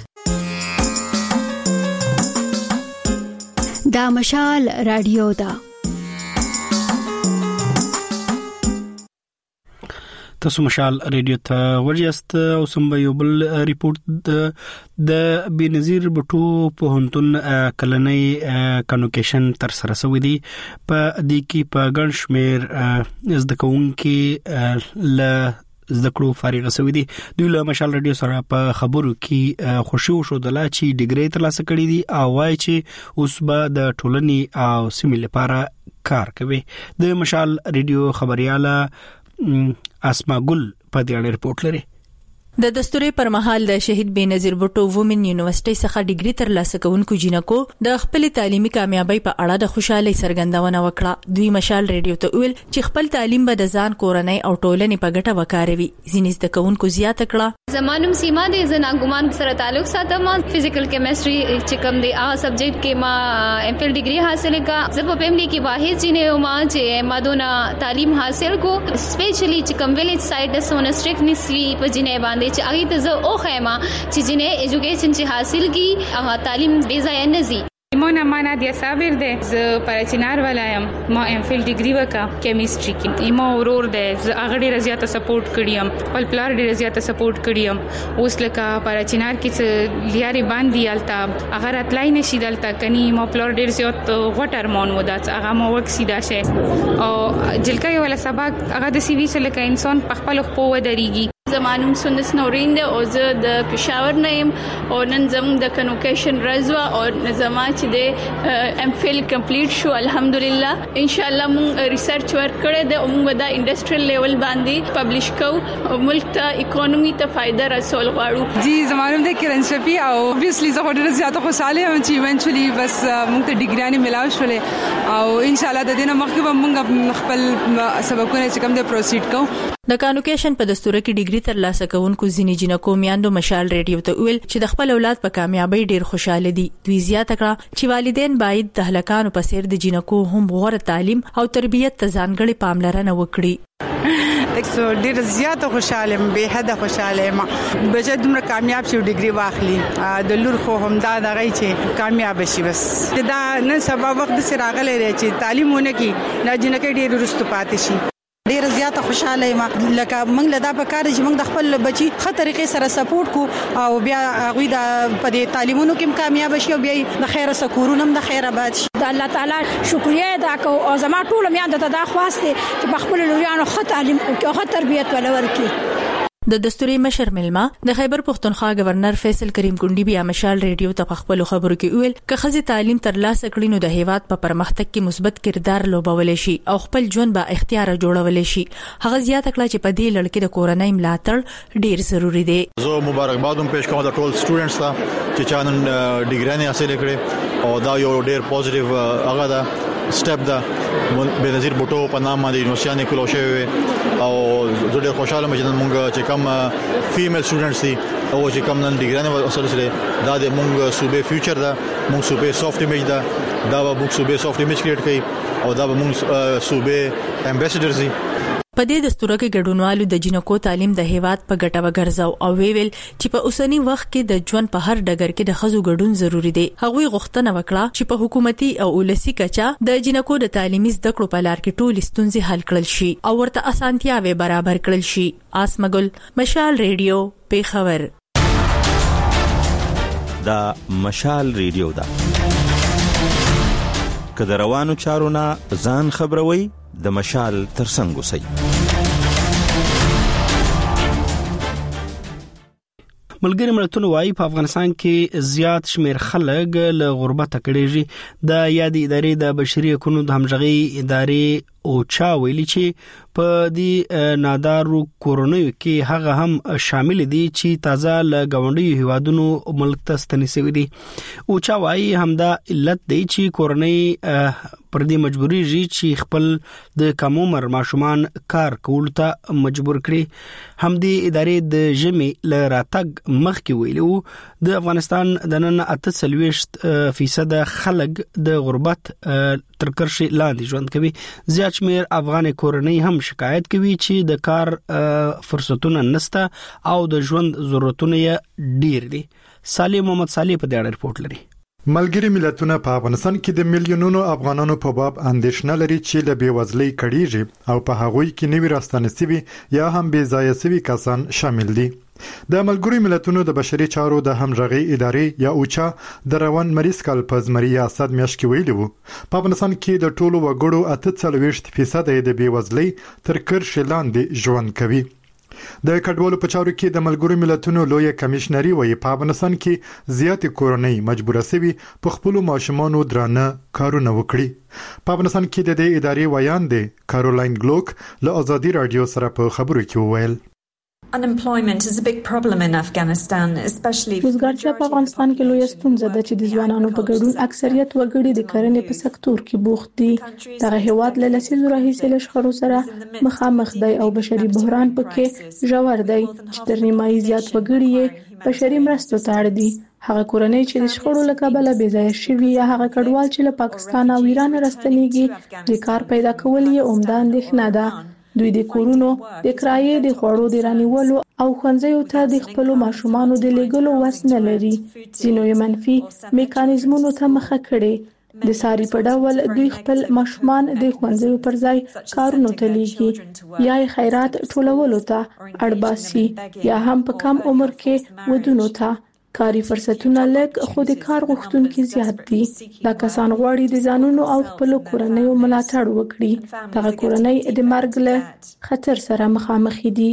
دا مشال رادیو دا. تاسو مشال ریډیو ته ورجست او سم یو بل ریپورت د بنظیر بټو په هنتون کلنۍ کانوکیشن تر سره سوي دي. په دې کې په ګڼ شمېر زده کوونکي ل زده کړو فارغ شوي دي. دوی له مشال رادیو سره په خبرو کې خوشي وشودله چې ډیګري ترلاسه کړي دي او وايي چې اوس به د ټولنې او سیمې لپاره کار کوي. د مشال رادیو خبرياله اسما ګل په دې اړه ریپورت لري. د دستوري پر مهال د شهید بنظیر بټو وومن یونیورسيټي څخه ډیګري ترلاسه کوونکو جنکو د خپل تعلیمي کامیابی په اړه د خوشحالي څرګندونه وکړه. دوی مشال ریډیو ته ویل چې خپل تعلیم به د ځان کورنۍ او ټولنې په ګټه وکاروي. ځینې زده کوونکو زیاته کړه زمانم سیما د زناګومان سره تعلق ساتم. فزیکل کیمستري چې کوم دی هغه سبجیکټ کې ما ایم فل ډیګري حاصل کړه. زه په فیملی کې واحد جنې ما چې مادونه تعلیم حاصل کو سپیشلی چې کوم ویلیج سایډ د سون سټریکټنس وی په جنې باندې چې اغه ته زه او خیمه چې جنې ایجوکیشن چې حاصل کی هغه تعلیم بے ځای نه زی. ایمون امانه د صابر ده ز پرچینار ولایم ما ام فل ډیګری وکا کیمستري کې. ایمو ورور ده ز هغه ډیره زیاته سپورټ کړیم خپل پلار ډیره زیاته سپورټ کړیم. اوس لکه پرچینار کې لیاري باندې التا هغه راتلای نشي دلته کني ما پلار ډیر زیات وټر مون ودات هغه مو وک سیدا شه او جلکای ولا سبق هغه د سی وی سره لکه انسان په خپل خپل ودرېږي. زمانم سندس نورین ده او زه د پېښور نه يم او نن زموږ د کنوکیشن رضوا او زما چې د ام فل کمپلیټ شو الحمدلله. ان شاء الله مونږ ریسرچ ورک کړی ده او مونږ د انډستریل لیول باندې پبلش کوو او ملک ته اکانومي ته فائدہ رسول غواړو. جی زمانم د کرن شفی او obviously زه ډېر زیات خوشاله یم چې ایونچولی بس مونږ ته ډیګریانې ملاو شولې او ان شاء الله د دې نه مخکې به مونږ خپل سبقونه چې کوم د پروسیډ کوو. د کانوکیشن په دستور کې ډیګري ترلاسه کوونکو ځینې جنکو میاندو مشال ریډیو ته ویل چې د خپل اولاد په کامیابی ډیر خوشاله دي. دوی زیاته کړه چې والدین باید د هلکانو په څیر د جنکو هم غوړه تعلیم او تربیت ته ځانګړي پاملرنه وکړي. اکسو ډیر زیاته خوشاله یم به حد خوشاله یم بچا دومره کامیاب شي ډیګري واخلي د لور خو هم دا دغه چې کامیاب شي. بس دا نن سبا وخت سره راغلی دی چې تعلیمونه کې نه جنکې ډیر رستو پاتې شي. ډیر زیاته خوشاله یم لکه موږ له دا په کار چې موږ د خپل بچي خه طریقې سره سپورټ کو او بیا هغه د په دې تعلیمونو کې کامیاب شي او بیا د خیره سکورونو د خیره باد شي. د الله تعالی شکریا ادا کو او زما ټول میاند ته دا خواسته چې په خپل لوريانو خه تعلیم او خه تربیت ولور کی. د دستوري مشر ملما د خیبر پختونخوا گورنر فیصل کریم کونډي بیا مشال ریډیو ته خپل خبرو کې ویل ک خزي تعلیم ترلاسه کړي نو د هیواد په پرمختګ کې مثبت کردار لوبول شي او خپل ژوند با اختیار جوړول شي. هغه زیاته کړه چې په دې لړ کې د کورنۍ ملاتړ ډیر ضروری دی. زه مبارکباد هم پېښ کوم د ټول سټوډنټس ته چې چانن ډیګري حاصل کړي او دا یو ډیر پوزټیو هغه دا سټپ دا بنظیر بوټو په نام باندې یونیورسيټي کولو شوی او زه ډیر خوشاله یم چې موږ چې کوم فیمیل سټوډنټس دي او چې کوم نن ډیګري وسره دا د موږ صوبې فیوچر دا موږ صوبې سافټ ایمیج دا دا به موږ صوبې سافټ ایمیج کریټ کړي او دا به موږ صوبې امبیسډرز دي. په دې دستور کې ګډونوالو د جنکو تعلیم د هیواد په ګټه وګرځاو او ویل چې په اوسنی وخت کې د ژوند په هر ډګر کې د خزو ګډون ضروری دی. هغوی غوښتنه وکړه چې په حکومتي او ولسی کچا د جنکو د تعلیمي زده کړو په لار کې ټول ستونزې حل کړل شي او ورته اسانتیاوي برابر کړل شي. آسمګل مشال ریډیو پیښور. دا مشال ریډیو دا کله روانو چارو نه ځان خبروي د مشال ترڅنګ اوسئ. ملګری ملتونو وايي په افغانستان کې زیات شمیر خلک له غربت کړيږي. د یادې ادارې د بشري حقوقو د همغږي ادارې او چا ویلي چې په دې نادارو کورونو کې هغه هم شامل دي چې تازه له غونډي هیوادونو ملک ته ستنیسوي دي. او چا وايي همدا علت دی چې کورنۍ پر دې مجبوري جي چې خپل د کم عمر ماشومان کار کول ته مجبور کړي. هم دې ادارې د جمی ل راتګ مخ کې ویلو د افغانستان د نن اته سلويشت فیصد خلک د غربت تر کرښې لاندې ژوند کوي. زیات شمیر افغان کورنۍ هم شکایت کوي چې د کار فرصتونه نشته او د ژوند ضرورتونه یې ډیر دي. سالم محمد صالح په دې اړه رپورت لري. ملګری ملتونه په افغانستان کې د میلیونونو افغانانو په باب اندېښنه لري چې له بیوزلۍ کړيږي او په هغوی کې نوي راستانه سوي یا هم بې ځایه سوي کسان شامل دي. د ملګری ملتونو د بشري چارو د همغږي ادارې یا اوچا د روان مریض کال په زمري اسد میاشت کې ویلي وو په افغانستان کې د ټولو وګړو اته څلوېښت فیصد د بیوزلۍ تر کرښې لاندې ژوند کوي. د کډوالو په چارو کې د ملګری ملتونو لوی کمشنري وایي په افغانستان کې زیات کورنۍ مجبوره سوي په خپل ماشومانو درانه کارونه وکړي. په افغانستان کې د دې ادارې ویان دی کارولاین ګلوک له ازادي رادیو سره په خبرو کې وویل. Unemployment is a big problem in Afghanistan, especially وزګارتیا په افغانستان کې لوی ستونزه ده چې د ځوانانو په ګډون اکثریت وګړي د کرنې په سکتور کې بوخت دي. دغه هیواد له لسیزو راهیسې له شخړو سره مخامخ دی او بشري بحران پکې ژور دی چې تر نیمایي زیات وګړي یې بشري مرستو ته اړ دي. هغه کورنۍ چې د شخړو له کبله بې ځایه شوي یا هغه کډوال چې له پاکستان او ایران راستنیږي د کار پیدا کول یې عمده اندېښنه ده. دوی د کورونو د کرایې د خوړو د رانیولو او ښوونځیو ته د خپل ماشومانو د لیږلو وس نه لري. ځینو یې منفي میکانیزمونو ته مخه کړي. د ساري په ډول دوی خپل ماشومان د ښوونځیو پر ځای کارونو ته لیږي یا خیرات ټولولو ته اړباسي یا هم په کم عمر کې ودونو ته. کاری فرصتونه لږ خو د کار غوښتونکي زیات دي. دا کسان غواړي د ځانونو او خپل کورنۍ ملاتړ وکړي. دغه کورنۍ د مرګ له خطر سره مخامخ دي.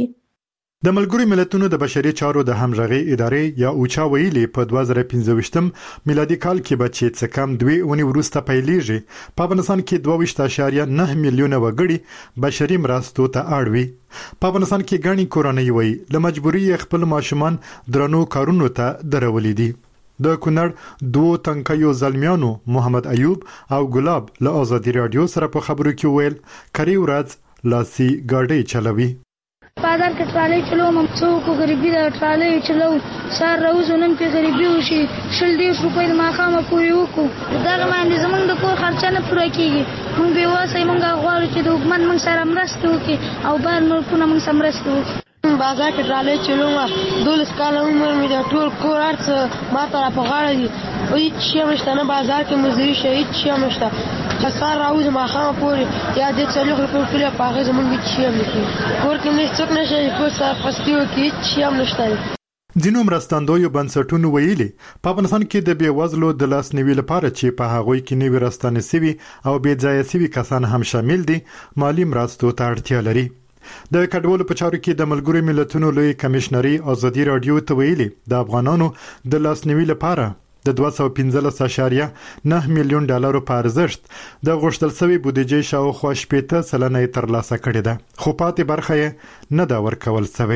د ملګری ملتونو د بشري چارو د همغږي ادارې یا اوچا ویلي په دوه زره پنځه میلادي کال کې به چې څه کم دوه اونۍ وروسته پیلېږي په افغانستان کې دوه ویشت اعشاریه نه میلیونه وګړي بشري مرستو ته اړ وي. په افغانستان کې غني کورنۍ وي له مجبوري خپل ماشومان درنو کارونو ته درولې دي. د کونړ دوه تنکیو زلمیانو محمد ایوب او ګلاب له ازادي رادیو سره په خبرو کې ویل کری ورځ لاسي ګاډي چلوي. بازار کې ټرالي چلوم څوک غریبي د ټرالي چلو سار روزو نن په غریبي وشي شل دیش روپۍ د ماخامه پورې وکړو. دغه باندې زمونږ د کور خرچه نه پوره کیږي. موږ به واسه موږ غواړو چې د حکومت موږ سره مرسته وکړي او بهر ملکونه موږ سره مرسته وکړي. بازار کې ټرالي چلوم دولس کاله عمر مې د ټول کور ارڅ ما ته په غاړه دي او هیڅ شی مشته نه بازار کې مزدوري شي هیڅ شی مشته. سار راوځي ماخامه پورې یا د څلور روپۍ کله پاغه زمونږ هیڅ شی نه کیږي. کور کې نه څوک نشي په سر پستیو کې هیڅ شی هم نشته. ځینو مرستندویو بنسټونو ویلي په افغانستان کې د بیوزلو د لاس نیوي لپاره چې په هغوی کې نوي راستانه سوي او بې ځایه سوي کسان هم شامل دي مالی مرستو ته اړتیا لري. د کډوالو په چارو کې د ملګری ملتونو لوی کمشنري ازادي رادیو ته ویلي د افغانانو د لاس نیوي لپاره د دوه سوه پنځلس اعشاریه نه میلیون ډالرو په ارزښت د غوښتل شوی بودیجې شاوخوا شپېته سلنه ترلاسه کړې ده خو پاتې برخه یې نه ده ورکول شوې.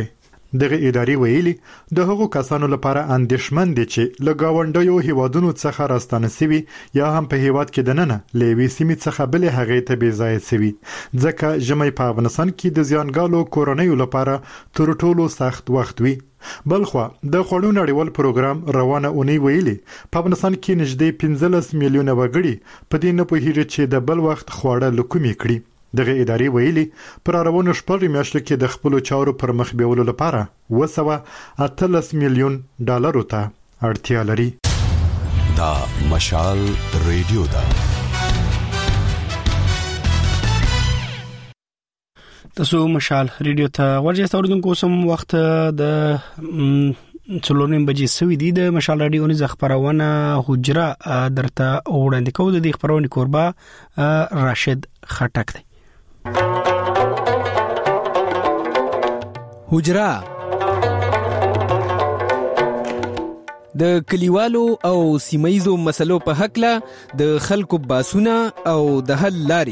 دغه ادارې ویلي د هغو کسانو لپاره اندېښمن دي چې له ګاونډیو هیوادونو څخه راستانه سوي یا هم په هیواد کې دننه له یوې سیمې څخه بلې هغې ته بې ځایه سوي، ځکه ژمی په افغانستان کې د زیانګالو کورنیو لپاره تر ټولو سخت وخت وي. بلخوا د خوړو نړیوال پروګرام روانه اونۍ ویلي په افغانستان کې نږدې پنځلس میلیونه وګړي په دې نه پوهیږي چې د بل وخت خواړه له کومې کړي. دغه ادارې ویلي پر روانو شپږ میاشتو کې د خپلو چارو پر مخ بیولو لپاره اوه سوه اتلس میلیون ډالرو ته اړتیا لري. دا مشال ریډیو ده. تاسو مشال ریډیو ته ورجه اوریدونکو سم وخت د څلورنیم بجې سوي دي. د مشال رادیو نيز خبرونه حجره درته وړاندې کوو. د دې خبرونه کوربه راشد خټک دی. حجره د کلیوالو او سیمایزو مسلو په حق له د خلکو باسونه او د حل لاري.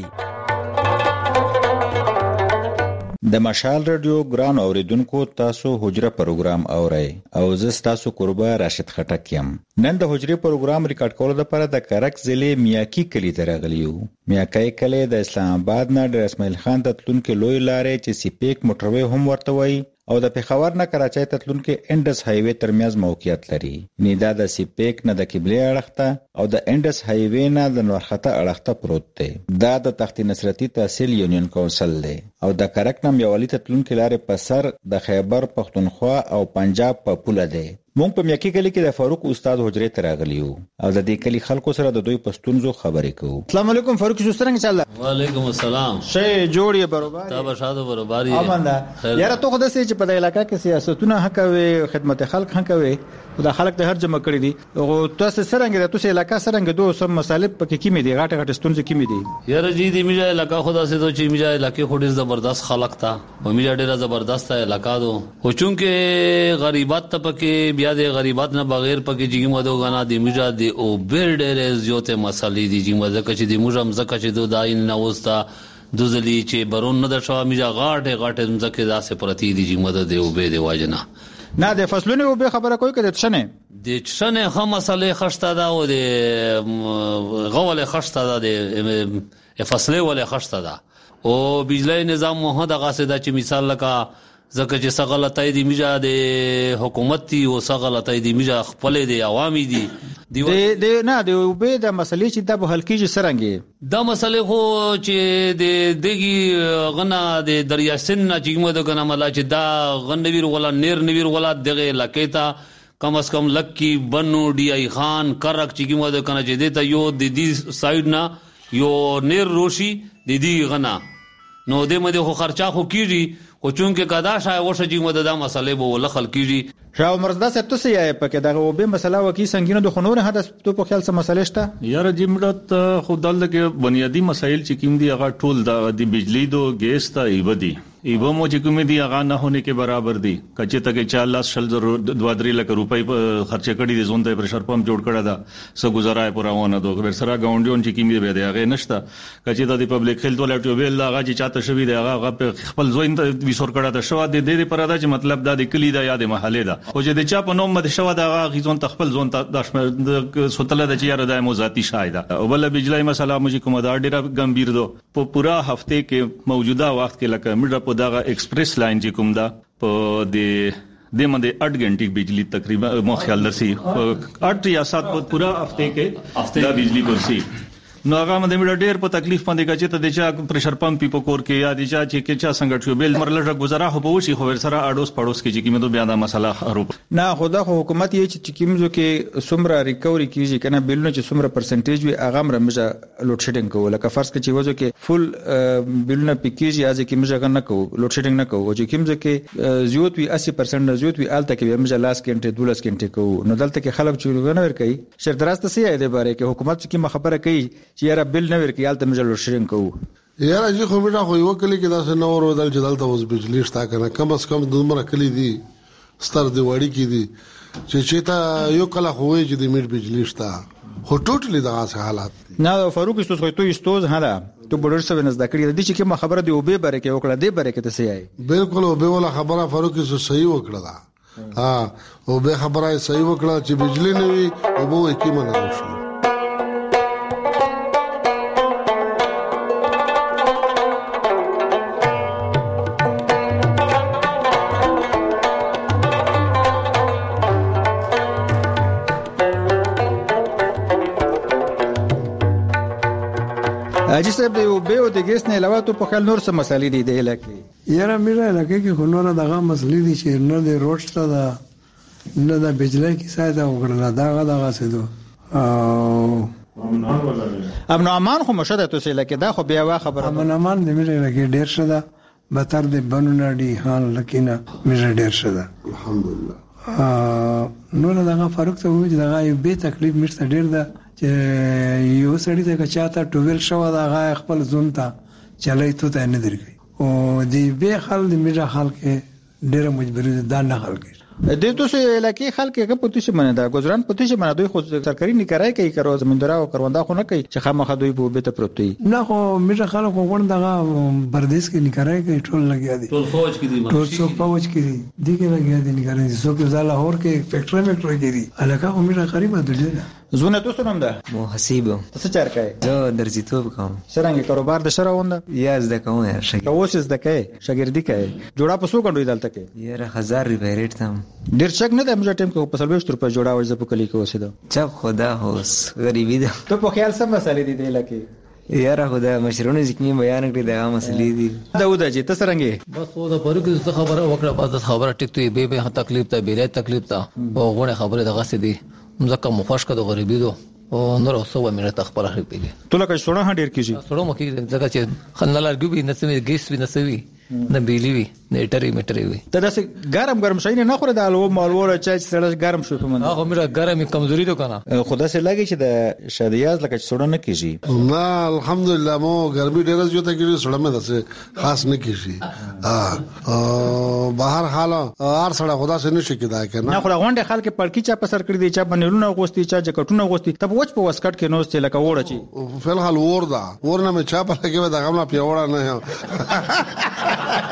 د مشال رادیو ګران اوریدونکو تاسو حجره پروګرام اورئ او زه تاسو قربا راشد خټک یم. نن د حجره پروګرام ریکارډ کولو لپاره د کرک ضلع میاکی کلی ته راغلی یو. میاکی کلی د اسلام آباد نه د اسماعیل خان ته تلونکي لوی لارې چې سیپیک موټروي هم ورته وایي او د پیښور نه کراچۍ ته تلونکي انډس هایوي ترمنځ موقعیت لري. نیدا د سیپیک نه د قبله اړخته او د انډس هایوي نه د نورخته اړخته پروت دی. دا د تخت نصرتي تحصیل یونین کونسل دی او د کرک نه یوالي ته تلونکي لارې په سر د خیبر پختونخوا او پنجاب په پوله دی. مونږ په میاکی کلی کې د فاروق استاد حجره ته راغلی یو او د دې کلی خلکو سره د دوی پښتونزو خبرې کوو. السلام علیکم فاروق شو څنګه چل؟ وعلیکم السلام. شی جوړ یې برابر تا بشاده برابر یې اماندا یاره ته خدای سي چې په د علاقې کې سیاستونه حق او خدمت خلک حق او د خلک د هر جمع کړی دي او تاسو سرنګ د تاسو علاقې سرنګ دوه سم مصالح پکې کې مې دي غاټه غاټه ستونزې کې مې دي. یاره جی دې میجا علاقې خدا سي ته چې میجا علاقې خوري زبردست خلک تا او میجا ډیره زبردست علاقې دو خو چونکه غریبات ته پکې بیا د غریبات نه بغیر پکې جګی مدو غنا دی میجا دی او بیر ډېر زیاته مسالې دي چې مزه کچې دی موږ هم زکه چې دو داین نه وستا دوزلی چې برون نه د شوا میجا غاټه غاټه مزکه داسې پرتی دي چې مدد دی او به دی واجنه نه د فصلونه او به خبره کوي کده تشنه د تشنه خه مسالې خشته دا او د غول خشته دا د فصله ول خشته دا او بجلی نظام مو هدا غاسده چې مثال لکه زکه چې سغلطای دی میجا د حکومت دی او سغلطای دی میجا خپل دی عوامي دي دی د نه د وبې د مسلې چې د بهل کېږي سرنګي دا مسلې خو چې د دګي غنا د دریا سن نه چې موږ د غنا ملا چې دا غنویر ولا نیر نویر ولا دغه لکېتا کم از کم لکی بنو ډی ای خان کرک چې موږ د کنه چې دیتا یو د دې سایډ نه یو نیر روشي د دې غنا نو د مده خو خرچا خو کیږي او چونکه کدا شای وشه چې مددا مسلې بو لخل کیږي. شاو مرزدا ست څه یې پکې دغه وبې مسله وکي سنگینه د خنور هدف تو په خیال سره مسلې شته. یاره جمړت خو دلته کې بنیادی مسایل چې کوم دي هغه ټول د بجلی دو ګیس ته ایودي ایبو مو چې کوم دي هغه نه هونه کې برابر دي کچې ته کې چالیس شل ضرور دوه درې لک روپۍ خرچ کړي دي زون ته پرشر پمپ جوړ کړه دا سو گزارای پرونه دوه ور سره گاونډیون چې کوم دي به هغه نشته کچې د پبلک هیلث ولټو ویل هغه چې چاته شوی دی هغه خپل زوین ته وسور کړه ته شو د دې پر ادا چې مطلب دا د کلی دا یا د محله دا او چې د چا په نوم مده شو دا غیزون ته خپل زون ته د سوتله د چیرې د موزاتی شاید او بل بجلی مسله مو چې کوم دا ډیره ګمبیر دو په پورا هفته کې موجوده وخت کې لکه مډه په دغه ایکسپریس لاین چې کوم دا په د د منده اټ غنټې بجلی تقریبا مو خیال درسي اټ یا سات په پورا هفته کې دا بجلی ورسي نو هغه مده مډ ډیر په تکلیف باندې کچې ته د چا پرشر پمپ په کور کې یا د چا چې کې چا څنګه شو بل مرلږه گزاره هو په وشي خو ور سره اډوس پړوس کې چې کیمه بیا دا مسله حروب نه خدا خو حکومت یې چې کیمزو کې سمره ریکوري کیږي کنه بلونه چې سمره پرسنټیج وي هغه مرمجه لوډ شیډینګ کوله که فرض کې چې وځو کې فل بلونه پکیږي از کې مجه نه کو لوډ شیډینګ نه کو چې کیمزو کې زیوت وي اسی پرسنټ زیوت وي الته کې مجه لاس کې دولس کې کو نو دلته کې خلک چې غنور کوي شر دراسته سي دی باره کې حکومت کې خبره کوي چې یاره بل نه ورکی الته مجل شرین کو یاره جی خو میډا خو یو کلی کې دا څه نور ودل چې دلته اوس بجلی شتا کنه کم اس کم دومره کلی دي ستر دی وړي کې دي چې چې تا یو کله خو چې د میډ بجلی شتا خو ټوټلی دا حالات نه فاروق استوس خو تو استوز هدا ته بډر څه ونځ دکړي د چې کوم خبره دی او به بره کې وکړه دی بره کې ته سي آی بالکل او به ولا خبره فاروق سو صحیح وکړه دا ها او به خبره صحیح وکړه چې بجلی نه وي او به کی منه شو اجي صاحب دی او به او د ګیس نه علاوه ته په خل نور څه مسالې دي د علاقې یاره میرا علاقې کې خنور دغه مسلې دي چې نه د روډ ته دا نه د بجلی کې ساده وګړه دغه دغه څه دو او امن امان خو مشه ده ته علاقې دا خو بیا وا خبره امن امان د میرا علاقې ډیر شته بتر د بنو نړۍ حال لکینه میرا ډیر شته الحمدلله نور دغه فاروق ته وځي دغه به تکلیف مرسته ډیر ده چې یو سړی ته چاته ټویل شو دا غا خپل زون ته چلای ته ته نه درګي او دی به خل د میرا خل کې ډیره مجبوری ده نه خل کې د توسه علاقې خلک هغه پته شي منه دا گزاران پته شي منه دوی خو سرکاري نه کرای کوي کرو زمیندارا او کروندا خو نه کوي چې خامخا دوی په بیت پروتي نه خو میرا خلک غوړ دغه بردیس کې نه کرای کوي ټول لګیا دي ټول فوج کې دي ټول څو فوج کې دي دي کې لګیا دي نه کرای څو کې زاله اور کې فیکټری میکټری کې دي علاقه خو میرا قریبه ده زونه تاسو نوم ده محسب تاسو چار کوي زه درځیتوب کوم څنګه کاروبار د شره ونده یا زده کوم شګر اوس زده کوي شاګردي کوي جوړه په سو غونډې دلته کې یاره هزار روپے ریټ تام ډیر چک نه د موږ ټیم کې په سلويشت روپے جوړه ورځ په کلی کې اوسېده چپ خدا هوس غریبی ده ته په خیال سم مسالې دي د علاقې یاره خدا مشرونه ځکه بیان کړی دا مسلې دي دا ودا چې تاسو رنګي بس و دا پرو کې خبره وکړه بس خبره ټیک ته به به تکلیف ته بیره تکلیف ته او غوړه خبره دغه سي دي مزکه مخوش کده غریبی دو او نور اوسه و مینه تخبر هرپیږي ته لکه سوړه هډیر کیږي سوړه مو کې ځکه چې خنلار ګوبي نسوي ګیس وی نسوي نه بیلی وی نه ټری میټری وی ته داسې ګرم ګرم شي نه خوري د الو مالوره چای سړی ګرم شو په من هغه میرا ګرمي کمزوري ده کنه خدا سره لګي چې د شادیاز لکه سوړه نه کیږي نه الحمدلله مو ګرمي ډیره زیاته کیږي سوړه مې داسې خاص نه کیږي ها بهر حال هر سړی خدا سره نشي کېدای کنه نه خو غونډه خلک پړکی چا په سر کړی دی چا بنلونه غوستي چا جکټونه غوستي ته وچ په وسکټ کې نوستي لکه وړه چی فل حال وردا ورنه مې چا په لګي دا غمنا پیوړه نه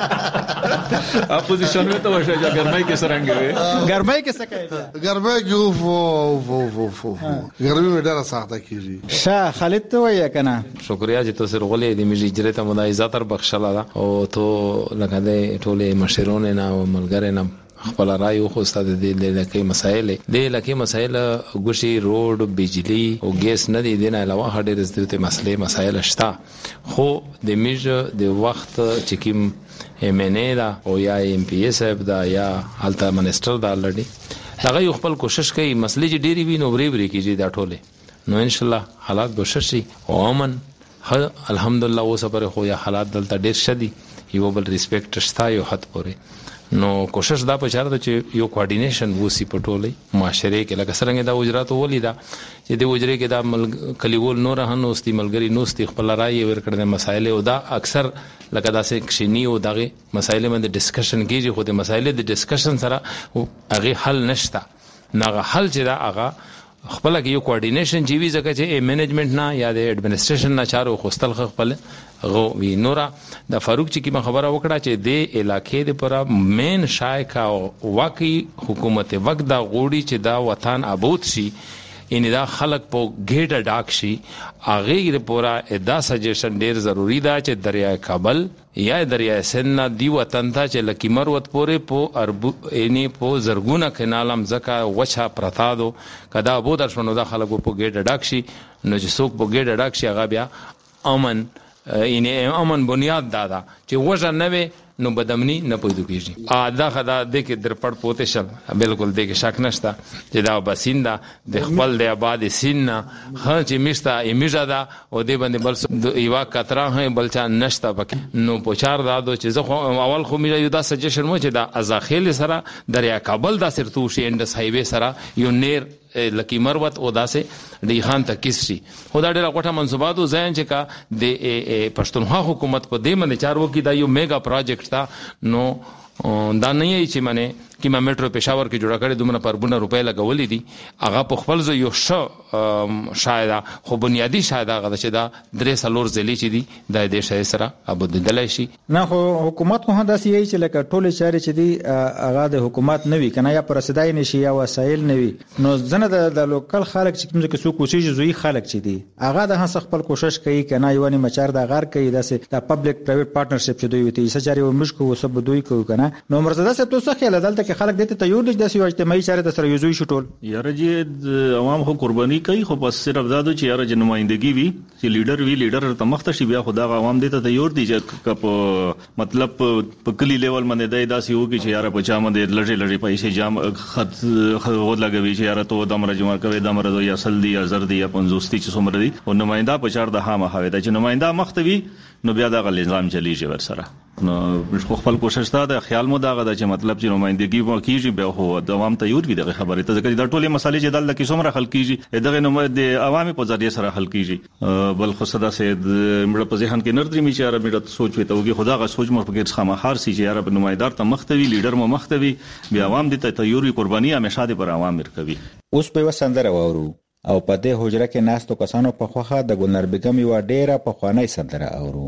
اپوزیشن میں تو وشا جا گرمائی کے سرنگ وی گرمائی کے سکے گرمائی کی اوف اوف اوف اوف گرمی میں ډېر سخته کیږي شاه خالد ته ویا کنه شکریا چې تاسو رغولې د میږي اجرته مدایزه تر بخښلا دا او ته لکه د ټوله مشرونه نه او ملګری نه خپل رائے خو استاد د لکه مسائل د لکه مسائل ګوشي روډ بجلی او ګیس نه دي نه علاوه هډې رسته مسلې مسائل شتا خو د میږ د وخت چې کیم ام ان ای دا او یا ام پی ایس اف دا یا الټا منسٹر دا لړډي هغه خپل کوشش کوي مسلې چې ډېری وي نو بری بری کیږي دا ټوله نو ان شاء الله حالات به شي او امن الحمدلله اوس پر خو یا حالات دلته ډېر شدي یو بل ریسپیکټ شتا یو حد پورې نو کوشش دا پچاره ته چې یو کوارډینیشن وسی پټولې معاشره کې لکه څنګه دا وجرات ولیدا چې د وجرې کې دا کلیول نور هنو استي ملګری نو استي خپل رائے ورکړل مسائل او دا اکثر لکه دا سه کښینی او دغه مسائل باندې ډسکشن کیږي خو د مسائل د ډسکشن سره هغه حل نشته نه حل چې دا هغه خپل کې یو کوارډینیشن جی وی زکه چې منیجمنت نه یا د اډمنستریشن نه چارو خوستل خپل غو وی نورا د فاروق چې کی خبره وکړه چې د علاقې د پر مین شایکا واقعي حکومت وقت دا غوړي چې دا وطن آباد شي ان دا خلق په ګډه ډاک شي اغه د پورا ادا سجیشن ډیر ضروری دا چې دریای کابل یا دریای سند دی وطن ته چې لکی مروت پورې په ارب اني په زرګونه کینالم زکا وچا پرتادو کدا بو درشنو دا خلق په ګډه ډاک شي نو چې څوک په ګډه ډاک شي هغه بیا امن ان امن بنیاد دادا چې وژه نه وي نو بدامنی نه پوهیدو کیږي ا دا خدا د کې در پړ پوتې شل بالکل د کې شک نشته چې دا بسیندا د خپل د آباد سیننا خان چې مشتا ایمیجا دا او د باندې بل یوا کترا هي بلچا نشته پکې نو پوچار دادو چې زه اول خو میرا یو دا سجیشن مو چې دا ازاخیل سره دریا کابل دا سرتو شي انډس هایوي سره یو نیر لکی مروت او داسې دی خان ته کیسي خدا ډېر غټه منصوباتو ځین چې کا د پښتونخوا حکومت په دې باندې چارو کې دا یو میگا پروجیکټ تا نو دا نه یی چې منه کیما میټرو پېښور کې جوړ کړي دومره پربونه روپۍ لګولې دي هغه په خپل ځای یو ښه شاید خو بنیادی شاید هغه چې دا درې سلور ځلې چې دي د دې شای سره ابدلای شي. نه خو حکومت خو هدا سي چې لکه ټول چارې چې دي هغه د حکومت نه وي کنه یا پرسدای نشي یا وسایل نه وي نو ځنه د لوکل خلک چې کوم څه کوشش زوی خلک چې دي هغه د هڅه خپل کوشش کوي کنه یو نه مچار د غار کوي داسې د پبلک پرایویټ پارټنرشپ چې دوی وي چې چاري ومشکو وسب دوی کوي کنه نو مرزه داسې تو څه خیال دلته کې خلک دته تیار دي داسې اجتماعي چارې د سره یوزوي شټول یاره چې عوام خو قرباني کوي خو بس صرف دا چې یاره چې نمائندګي وي چې لیډر وی لیډر ته مخته شي بیا خدا عوام دته تیار دي چې کپ مطلب په کلی لیول باندې دای داسې وو چې یاره په چا باندې لړې لړې پیسې جام خط خو لګوي چې یاره ته دمر جمع کوي دمر یا اصل دي یا زر دي یا پنځوستي چې څومره دي او نمائنده په چار د هامه هوي دا چې نمائنده مختوي نو بیا دا غل نظام چلیږي ور سره نو خپل کوشش تا د خیال مو دا غدا چې مطلب چې نمائندګي مو کیږي به هو د عوام ته یور وي د خبره ته ځکه دا ټولې مسالې چې دلته کې څومره حل کیږي دغه نو د عوامي په ذریعہ سره حل کیږي بل خو صدا سید مړه په ذهن کې نردري می چې را مړه سوچ وي ته خدا غا سوچ مو په خامه هر سي چې را نمائندار ته مختوي لیډر مو مختوي بیا عوام دي ته یور وي قرباني همیشه دي پر عوام مرکوي. اوس په وسندره وورو او په دې حجره کې ناستو کسانو په خوخه د ګلنار بیگم یو ډیره په خوانی سندره اورو.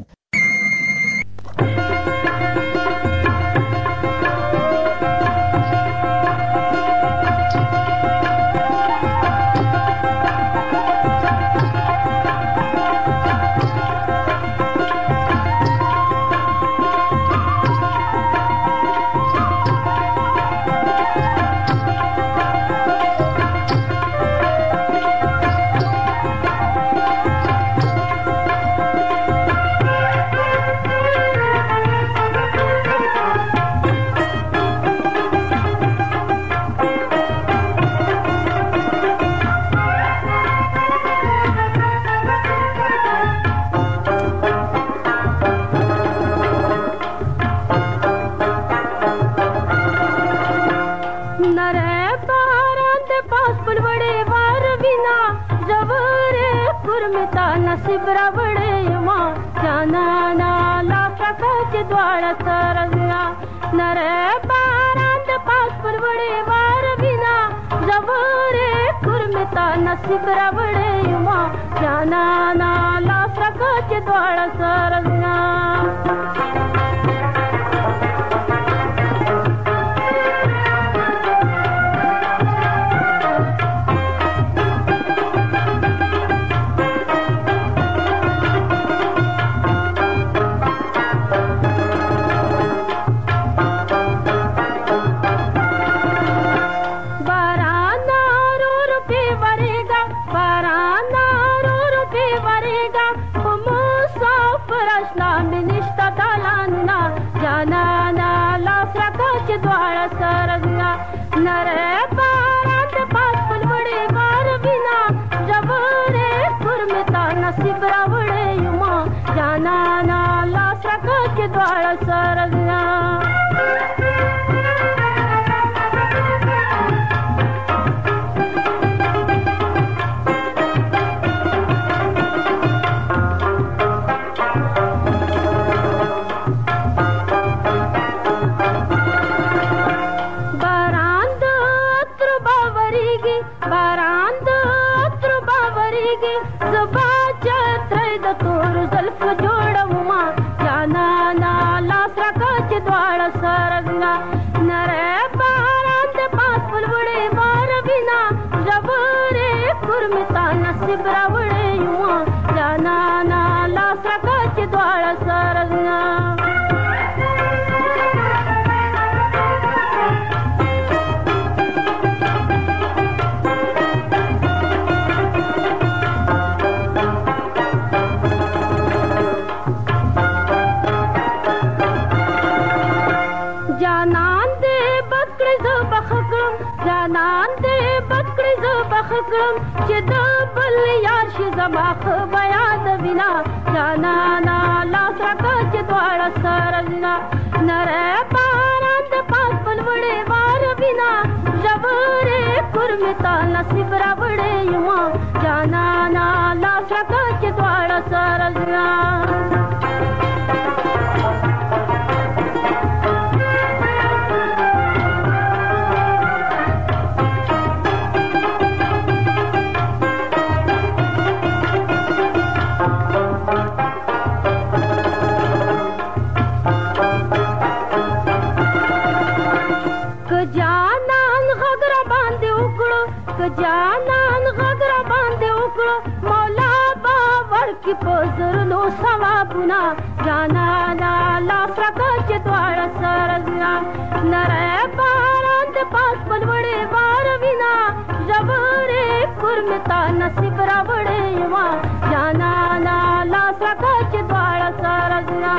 ک جانان غدر باندې وکړو ک جانان غدر باندې وکړو مولا باور کی پزرلو ثوابنا جانانا لا فرقه چې دواړه سره زنا نره باران د پاس پلوړې بار وینا جبره کرمتا نصیب را وړې وا جانانا لا فرقه چې دواړه سره زنا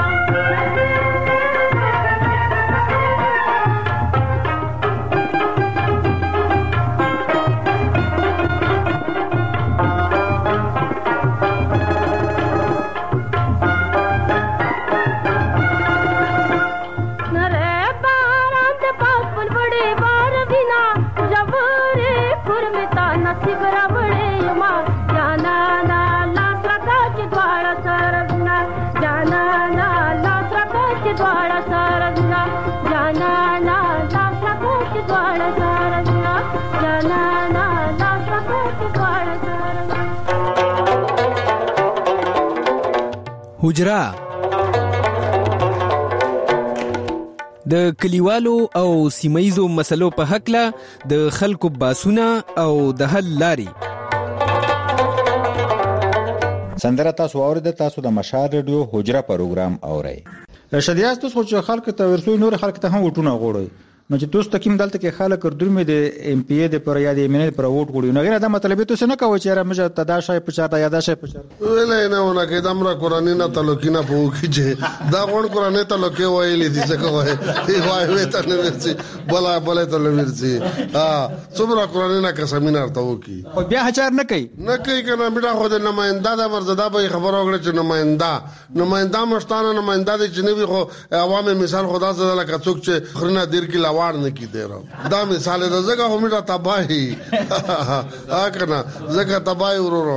حجرا د کلیوالو او سیمایزو مسلو په حق له د خلکو باسونه او د حل لاري سندره تاسو اورید تاسو د مشال ریډیو حجرا پروګرام اورئ شدیاست تاسو چې خلک ته ورسوي نور خلک ته هم وټونه غوړي نو چې تاسو تکیم دلته کې خلک کردرمه د ام پی ای د پر یاد ایمنه پر ووټ غوړي نو غیر دا مطلب ته څه نه کوي چې را مجه تداشای په چاته یاداشای په چاته ویلې نه ونه کې دمر قرآنی نه تلوکینا په وکی چې دا غون قرآنی ته لوکي وایلی دي څه کوي ای وای وې ته نه ورسي بلا بلا ته نه ورسي ها څومره قرآنی نه قسمین ارته وکی او بیا هچار نه کوي نه کوي کنه بیا خو د نماینده د مرزدا به خبر اوغړي چې نماینده نماینده مشتانه نماینده د جنوبي خو عوامي مثال خدا سره لکه څوک چې خرنا دیر کې لاوړ نه کی دی دا مثال د زګه همډه تباہی ا کنه زګه تباہی ورورو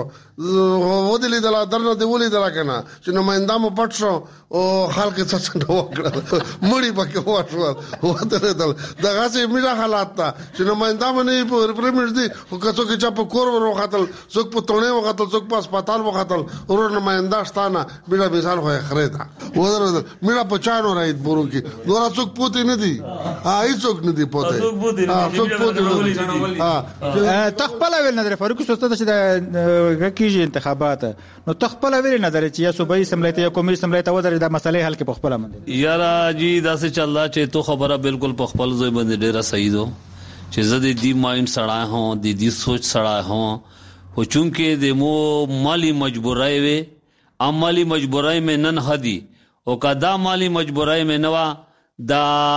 و دې لیدل درنه دی ولې دلا کنه چې نماینده مو پټ شو او خلک څه څه وکړه مړی پکې وښول و ته دل دا غاسي میرا حالات تا چې نماینده باندې په پرمټ دي او کڅو کې چا په کور ورو خاتل څوک په تونه وختل څوک په هسپتال وختل ورور نماینده ستانه میرا مثال خو خریدا ودر میرا په چانو راځي بورو کې نور څوک پوتې نه دي ها هیڅوک نه دي پوتې ها څوک پوتې ها تخپل ویل نه فاروق سوسته چې د کیږي انتخابات نو تخپل ویل نه درې چې صوبایي سملایته یا قومي سملایته ودرې د مسلې حل کې په خپل باندې یارا جی دا څه چل رہا چې تو خبره بالکل په خپل ځای باندې ډیره صحیح دو چې زه د دی مایند سړای هوں د دی سوچ سړای هوں خو چونکه د مو مالی مجبورای وي عملی مجبورای مې نن هدي او کدا مالی مجبورای مې نوا دا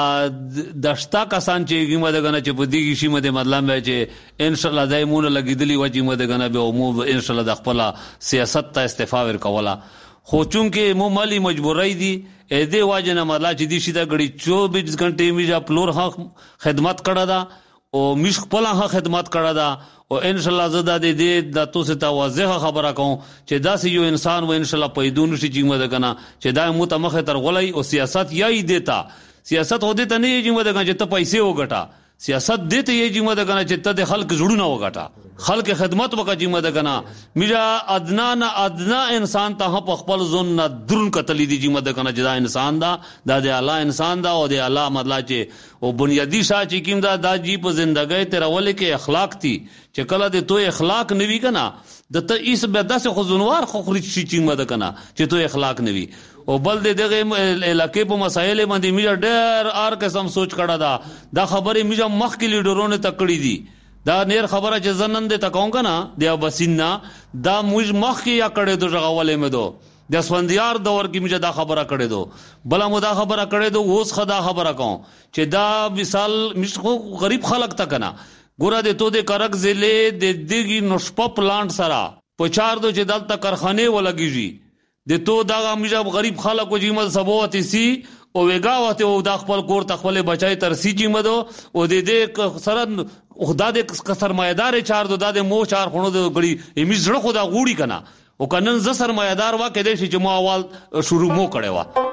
دشتا کسان چې ګیمه دغه چې په دیږي شي مده مطلب دی چې ان شاء الله دایمونه لګیدلی و چې مده غنه به مو ان شاء الله د خپل سیاست ته استعفا ور کوله خو چونکه مو مالی مجبورای دي اې دې واجنه مالا چې دي شي دا غړي چوبیس غنټه میجا پلور حق خدمت کړه دا او مش خپل حق خدمت کړه دا او ان شاء الله زدا دې دې د تاسو ته واضح خبره کوم چې دا سې یو انسان و ان شاء الله پیدون شي چې مده کنه چې دا متمخه تر غلای او سیاست یې دیتا سیاست هو دې ته نه یې جمع ده چې ته پیسې وګټا سیاست دې ته یې جمع ده چې ته د خلک زړونه وګټا خلک خدمت وکړه جمع ده کنه میرا ادنا نه ادنا انسان ته په خپل ځون نه درن کتلې دي جمع ده کنه چې دا انسان دا د الله انسان دا او د الله مطلب چې او بنیادی شاه چې کیم دا د جی په ژوندۍ تر ول کې اخلاق تي چې کله دې تو اخلاق نوي کنه د ته ایس به داسې خزونوار خو خري شي چې مده کنه چې تو اخلاق نوي او بل دغه علاقې په مسایل باندې میجا ډېر ار قسم سوچ کړه دا د خبرې میجا مخ کې لیډرونه تکړی دي دا نیر خبره چې زنن دې تکاو کنه د بسینا دا موږ مخ کې یا کړه دو ژغولې مې دو د اسفندیار دور کې میجا دا خبره کړه دو بلا مو دا خبره کړه دو اوس خدا خبره کوم چې دا مثال مشخو غریب خلک تا کنه ګوره د تو د کرک ضلع د دګي نشپ پلانټ سره پچار دو چې دلته کارخانه ولګیږي د تو دا مجب غریب خلکو جیمه سبوت سی او وګاوته او د خپل کور تخپل بچای تر سی جیمه دو او د دې سره خدا د سرمایدار چار دو د مو چار خونو د غړي ایمي زړه خدا غوړي کنه او کنن ز سرمایدار وا کده شي چې مو اول شروع مو کړي وا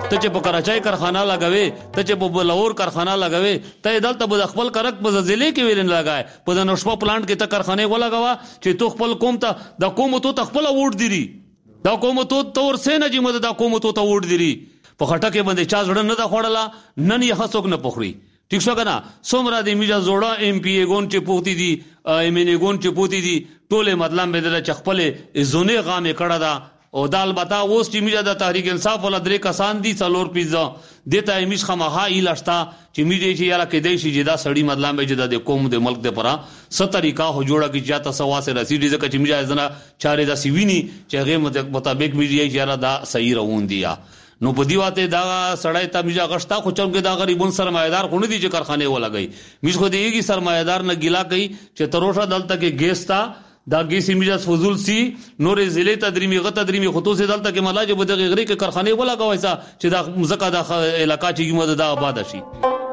ته چې په کراچۍ کارخانه لګوي ته چې په بلور کارخانه لګوي ته دلته به خپل کرک په ضلع کې ویلن لګای په د نشپا پلانټ کې ته کارخانه ولګوا چې تو خپل قوم ته د قوم ته خپل ووټ دی دا قوم ته تور سینه چې مده دا قوم ته ته ووټ دی په خټکه باندې چا زړه نه دا خوړلا نن یې هڅوک نه پخري ٹھیک شو کنه سومرا دی میجا زوړه ایم پی ای ګون چې پوتی دي ایم ان ای ګون چې پوتی دي ټوله مطلب به د چخپل زونه غامه کړه دا او دال بتا اوس چې میجا د تحریک انصاف ولا درې کسان دي څلور پیزا دته ایمش خمها ایلاشتا چې میجا چې یاله کې دی شي جدا سړی مطلب به جدا د قوم د ملک د پرا ست طریقہ هو جوړه کی جاته سوا سره رسیدي ځکه چې میجا ځنه چارې دا سیوینی چې هغه مطابق میجا یې دا صحیح روان دي نو په دی واته دا سړی ته میجا غشتا خو چونګه دا غریبون سرمایدار خو نه دي چې کارخانه ولګي میج خو دیږي سرمایدار نه ګیلا کوي چې تروشه دلته کې ګیستا دا ګیسی میجا فضول سی نور ضلع تدریمی غ تدریمی خصوصي دلته کې ملاجه بده غری کې کارخانه ولګوي چې دا زکه د علاقہ چې موږ دا آباد شي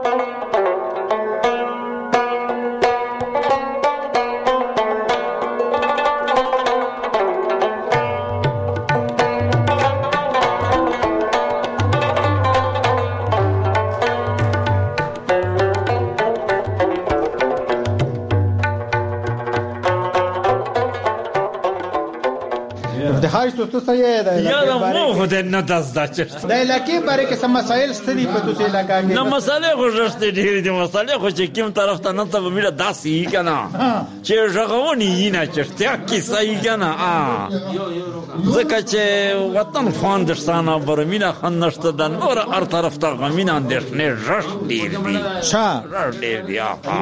تو څه یې دا یاره مو خو دې نه داس دا چې د علاقې باره کې سم مسایل ستدي په توسه علاقې کې نو مسالې خو رښتې ډېرې دي مسالې خو چې کوم طرف ته نه ته میره داسې کنه چې ژغونی نه چرته کی صحیح کنه ا ځکه چې وطن خوان درسانه برمینا خان نشته د نور هر طرف ته غمین اندېښنې رښت ډېر دي شا رښت ډېر دي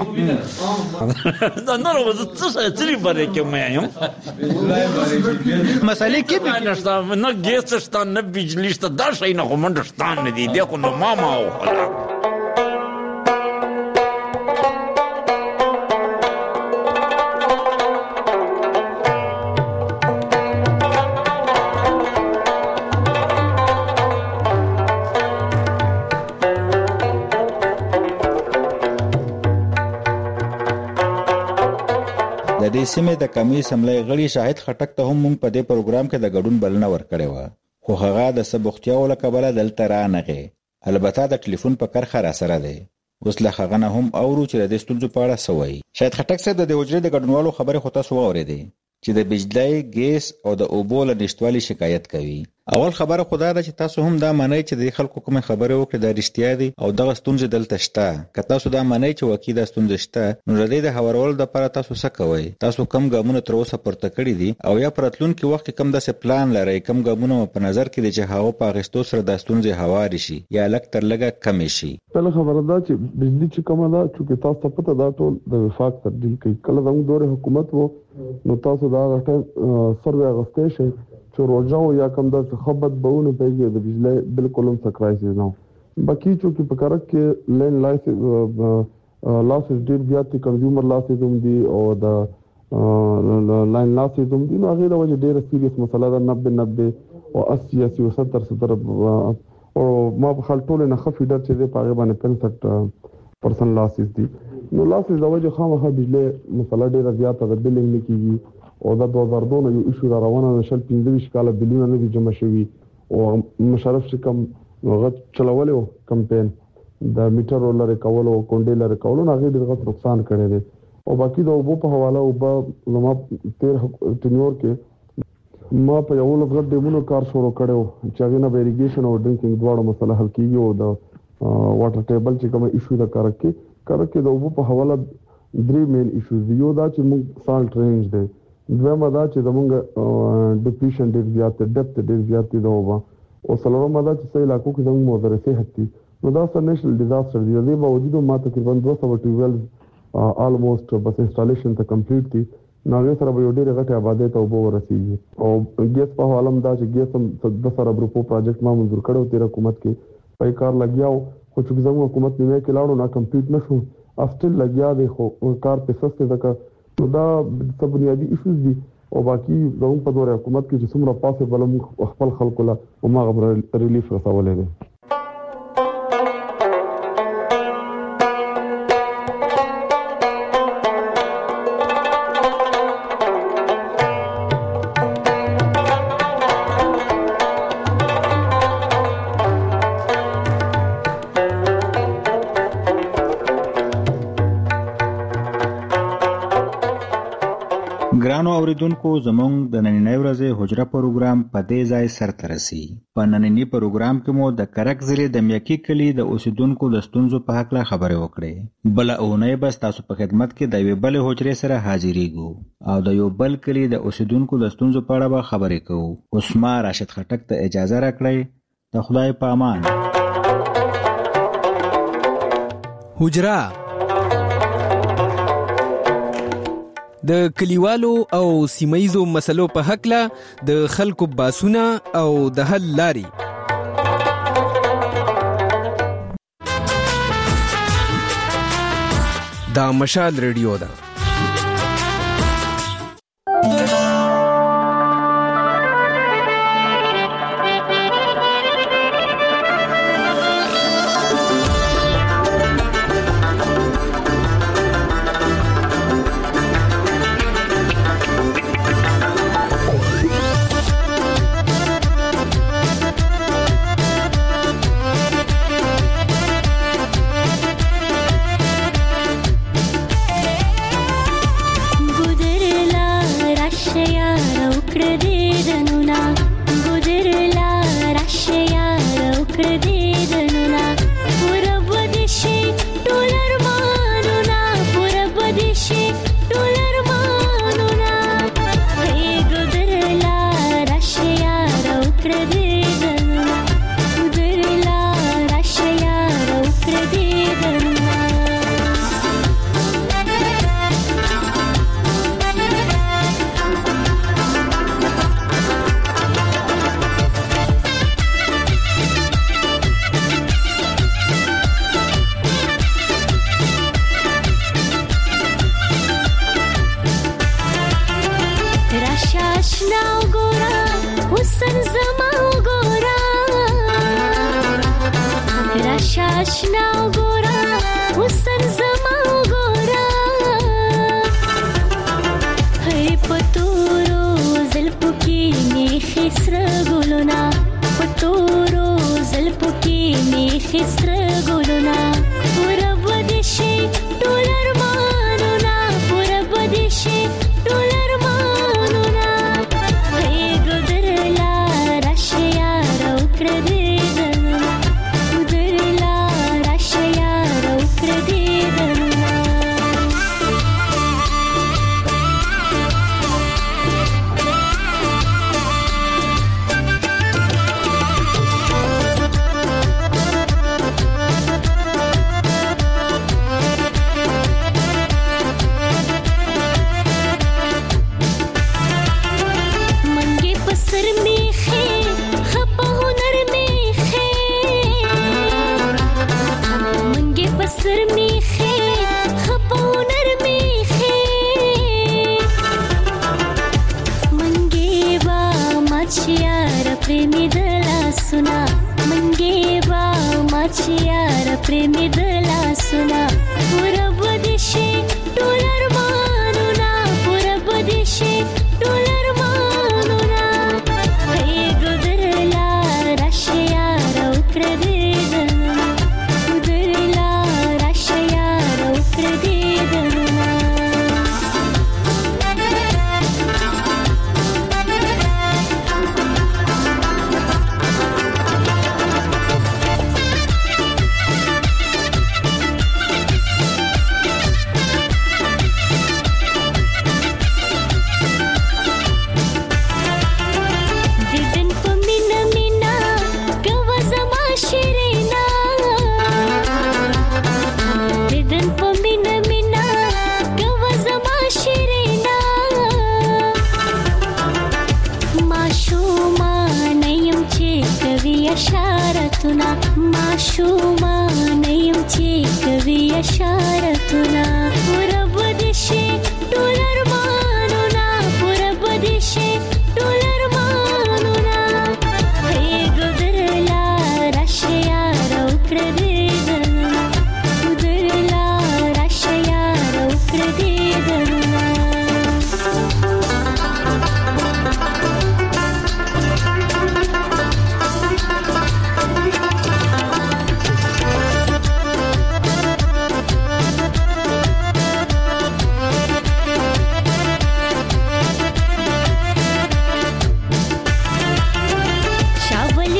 دا نور وځه څه چې باره کې مې یم مسالې کې نشته نه ګیس شته نه بجلی شته دا شي نه خو منډ شته نه دي دغه نو ماما او خلا د دې سیمې د کمی سملای غړي شاهد خټک ته هم مونږ په دې پروګرام کې د ګډون بلنه ورکړې و خو هغه د سبختیاو لکبله دلته رانغه البته د ټلیفون په کرخه را سره دی اوس له هغه نه هم اورو چې د ستونزو په اړه سوي شاهد خټک سره د وجري د ګډونوالو خبره خو تاسو واورېدې چې د بجلی ګیس او د اوبو له نشټوالي شکایت کوي اول خبره خدا ده چې تاسو هم دا معنی چې د خلکو کومه خبره وکړه د رښتیا دي او دغه ستونزې دلته شته که تاسو دا معنی چې وکیل د ستونزې شته نو ردی د هوارول د لپاره تاسو څه کوئ تاسو کم ګامونه تر اوسه پورته کړی دي او یا پرتلونکو وخت کم داسې پلان لرئ کم ګامونه په نظر کې دي چې هغه په غشتو سره د ستونزې هواري شي یا لک تر لګه کم شي بل خبره ده چې بجلی چې کومه ده چې تاسو پته دا ټول د وفاق تر دې کوي کله زموږ دوره حکومت وو نو تاسو دا غټه سروې غستې شي چې روزاو یا کم د خبرت بهونه پیږي د بجلی بالکل هم سکرایسز نه باقي چې په کارک کې لین لایسنس لاسز ډیر زیات دي کنزیومر لاسز هم دي او د لاین لاسز هم دي نو هغه د وجه ډیره سیریس مسله ده نبه نبه او اسی اسی او ستر ستر او ما په خپل ټول نه خفي ډر چې په هغه باندې پنځه پرسنټ لاسز دي نو لاسز د وجه خامخا بجلی مسله ډیره زیاته ده بلینګ نه کیږي او د دوه هزار دوه یو ایشو را روانه نشل پنځه کاله بلیونه نه دي جمع شوي او مشرف چې کم غت چلولو کمپاین د میټر رولر کولو کونډې لري کولو نه غیر غت نقصان کړي دي او باقي د اوبو په حواله او په لمه تیر ټینور کې ما په یو لږ دمونو کار شروع کړو چې هغه نه ایریګیشن او ډرینکینګ دواړه مسله حل کیږي او د واټر ټیبل چې کوم ایشو د کار کې کار کې د اوبو په حواله درې مین ایشوز دی یو دا چې موږ سالټ رینج دی دویمه دا چې زمونږ ډپریشن ډیر زیات دی ډپت ډیر زیات دی دا وبا او څلورمه دا چې څه علاقو کې زموږ مدرسې هتي نو دا سر نېشنل ډیزاستر دی د باوجود ما تقریبا دوه سوه ټیویل آلموست بس انسټالیشن ته کمپلیټ دي نو هغه سره به ډیره غټه آبادی ته وبو ورسیږي او ګیس په حوالم دا چې ګیس هم د سره ګروپو پروجیکټ ما منظور کړو تیر حکومت کې پای کار لګیاو خو چې زموږ حکومت نیمه کې لاړو نه کمپلیټ نشو افتل لګیا دی خو کار په سسته ځکه نو دا څه بنیادی ایشوز دي او باقي زموږ په دوره حکومت کې چې څومره پاسبل موږ خپل خلکو له او ما غبر ریلیف رسولې دي اوریدونکو زموږ د نننۍ ورځې حجره پروګرام په دې ځای سرته رسي. په نننی پروګرام کې مو د کرک ضلع د میاکي کلي د اوسیدونکو د ستونزو په هکله خبرې وکړې. بله اونۍ به ستاسو په خدمت کې د یوې بلې حجرې سره حاضرېږو او د یو بل کلي د اوسیدونکو د ستونزو په اړه به خبرې کوو. اوس ما راشد خټک ته اجازه راکړئ. د خدای په امان. حجره د کلیوالو او سیمایزو مسلو په هکله د خلکو باسونه او د حل لاري. دا مشال ریډیو ده.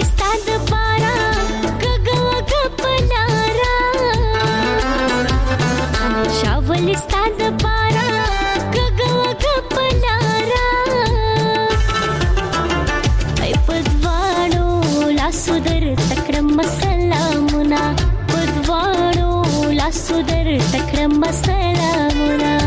ستاد بارا کګوګ پلارا شاول ستاد بارا کګوګ پلارا ای پدوانو لاسو در تکرم سلامونه پدوانو لاسو در تکرم سلامونه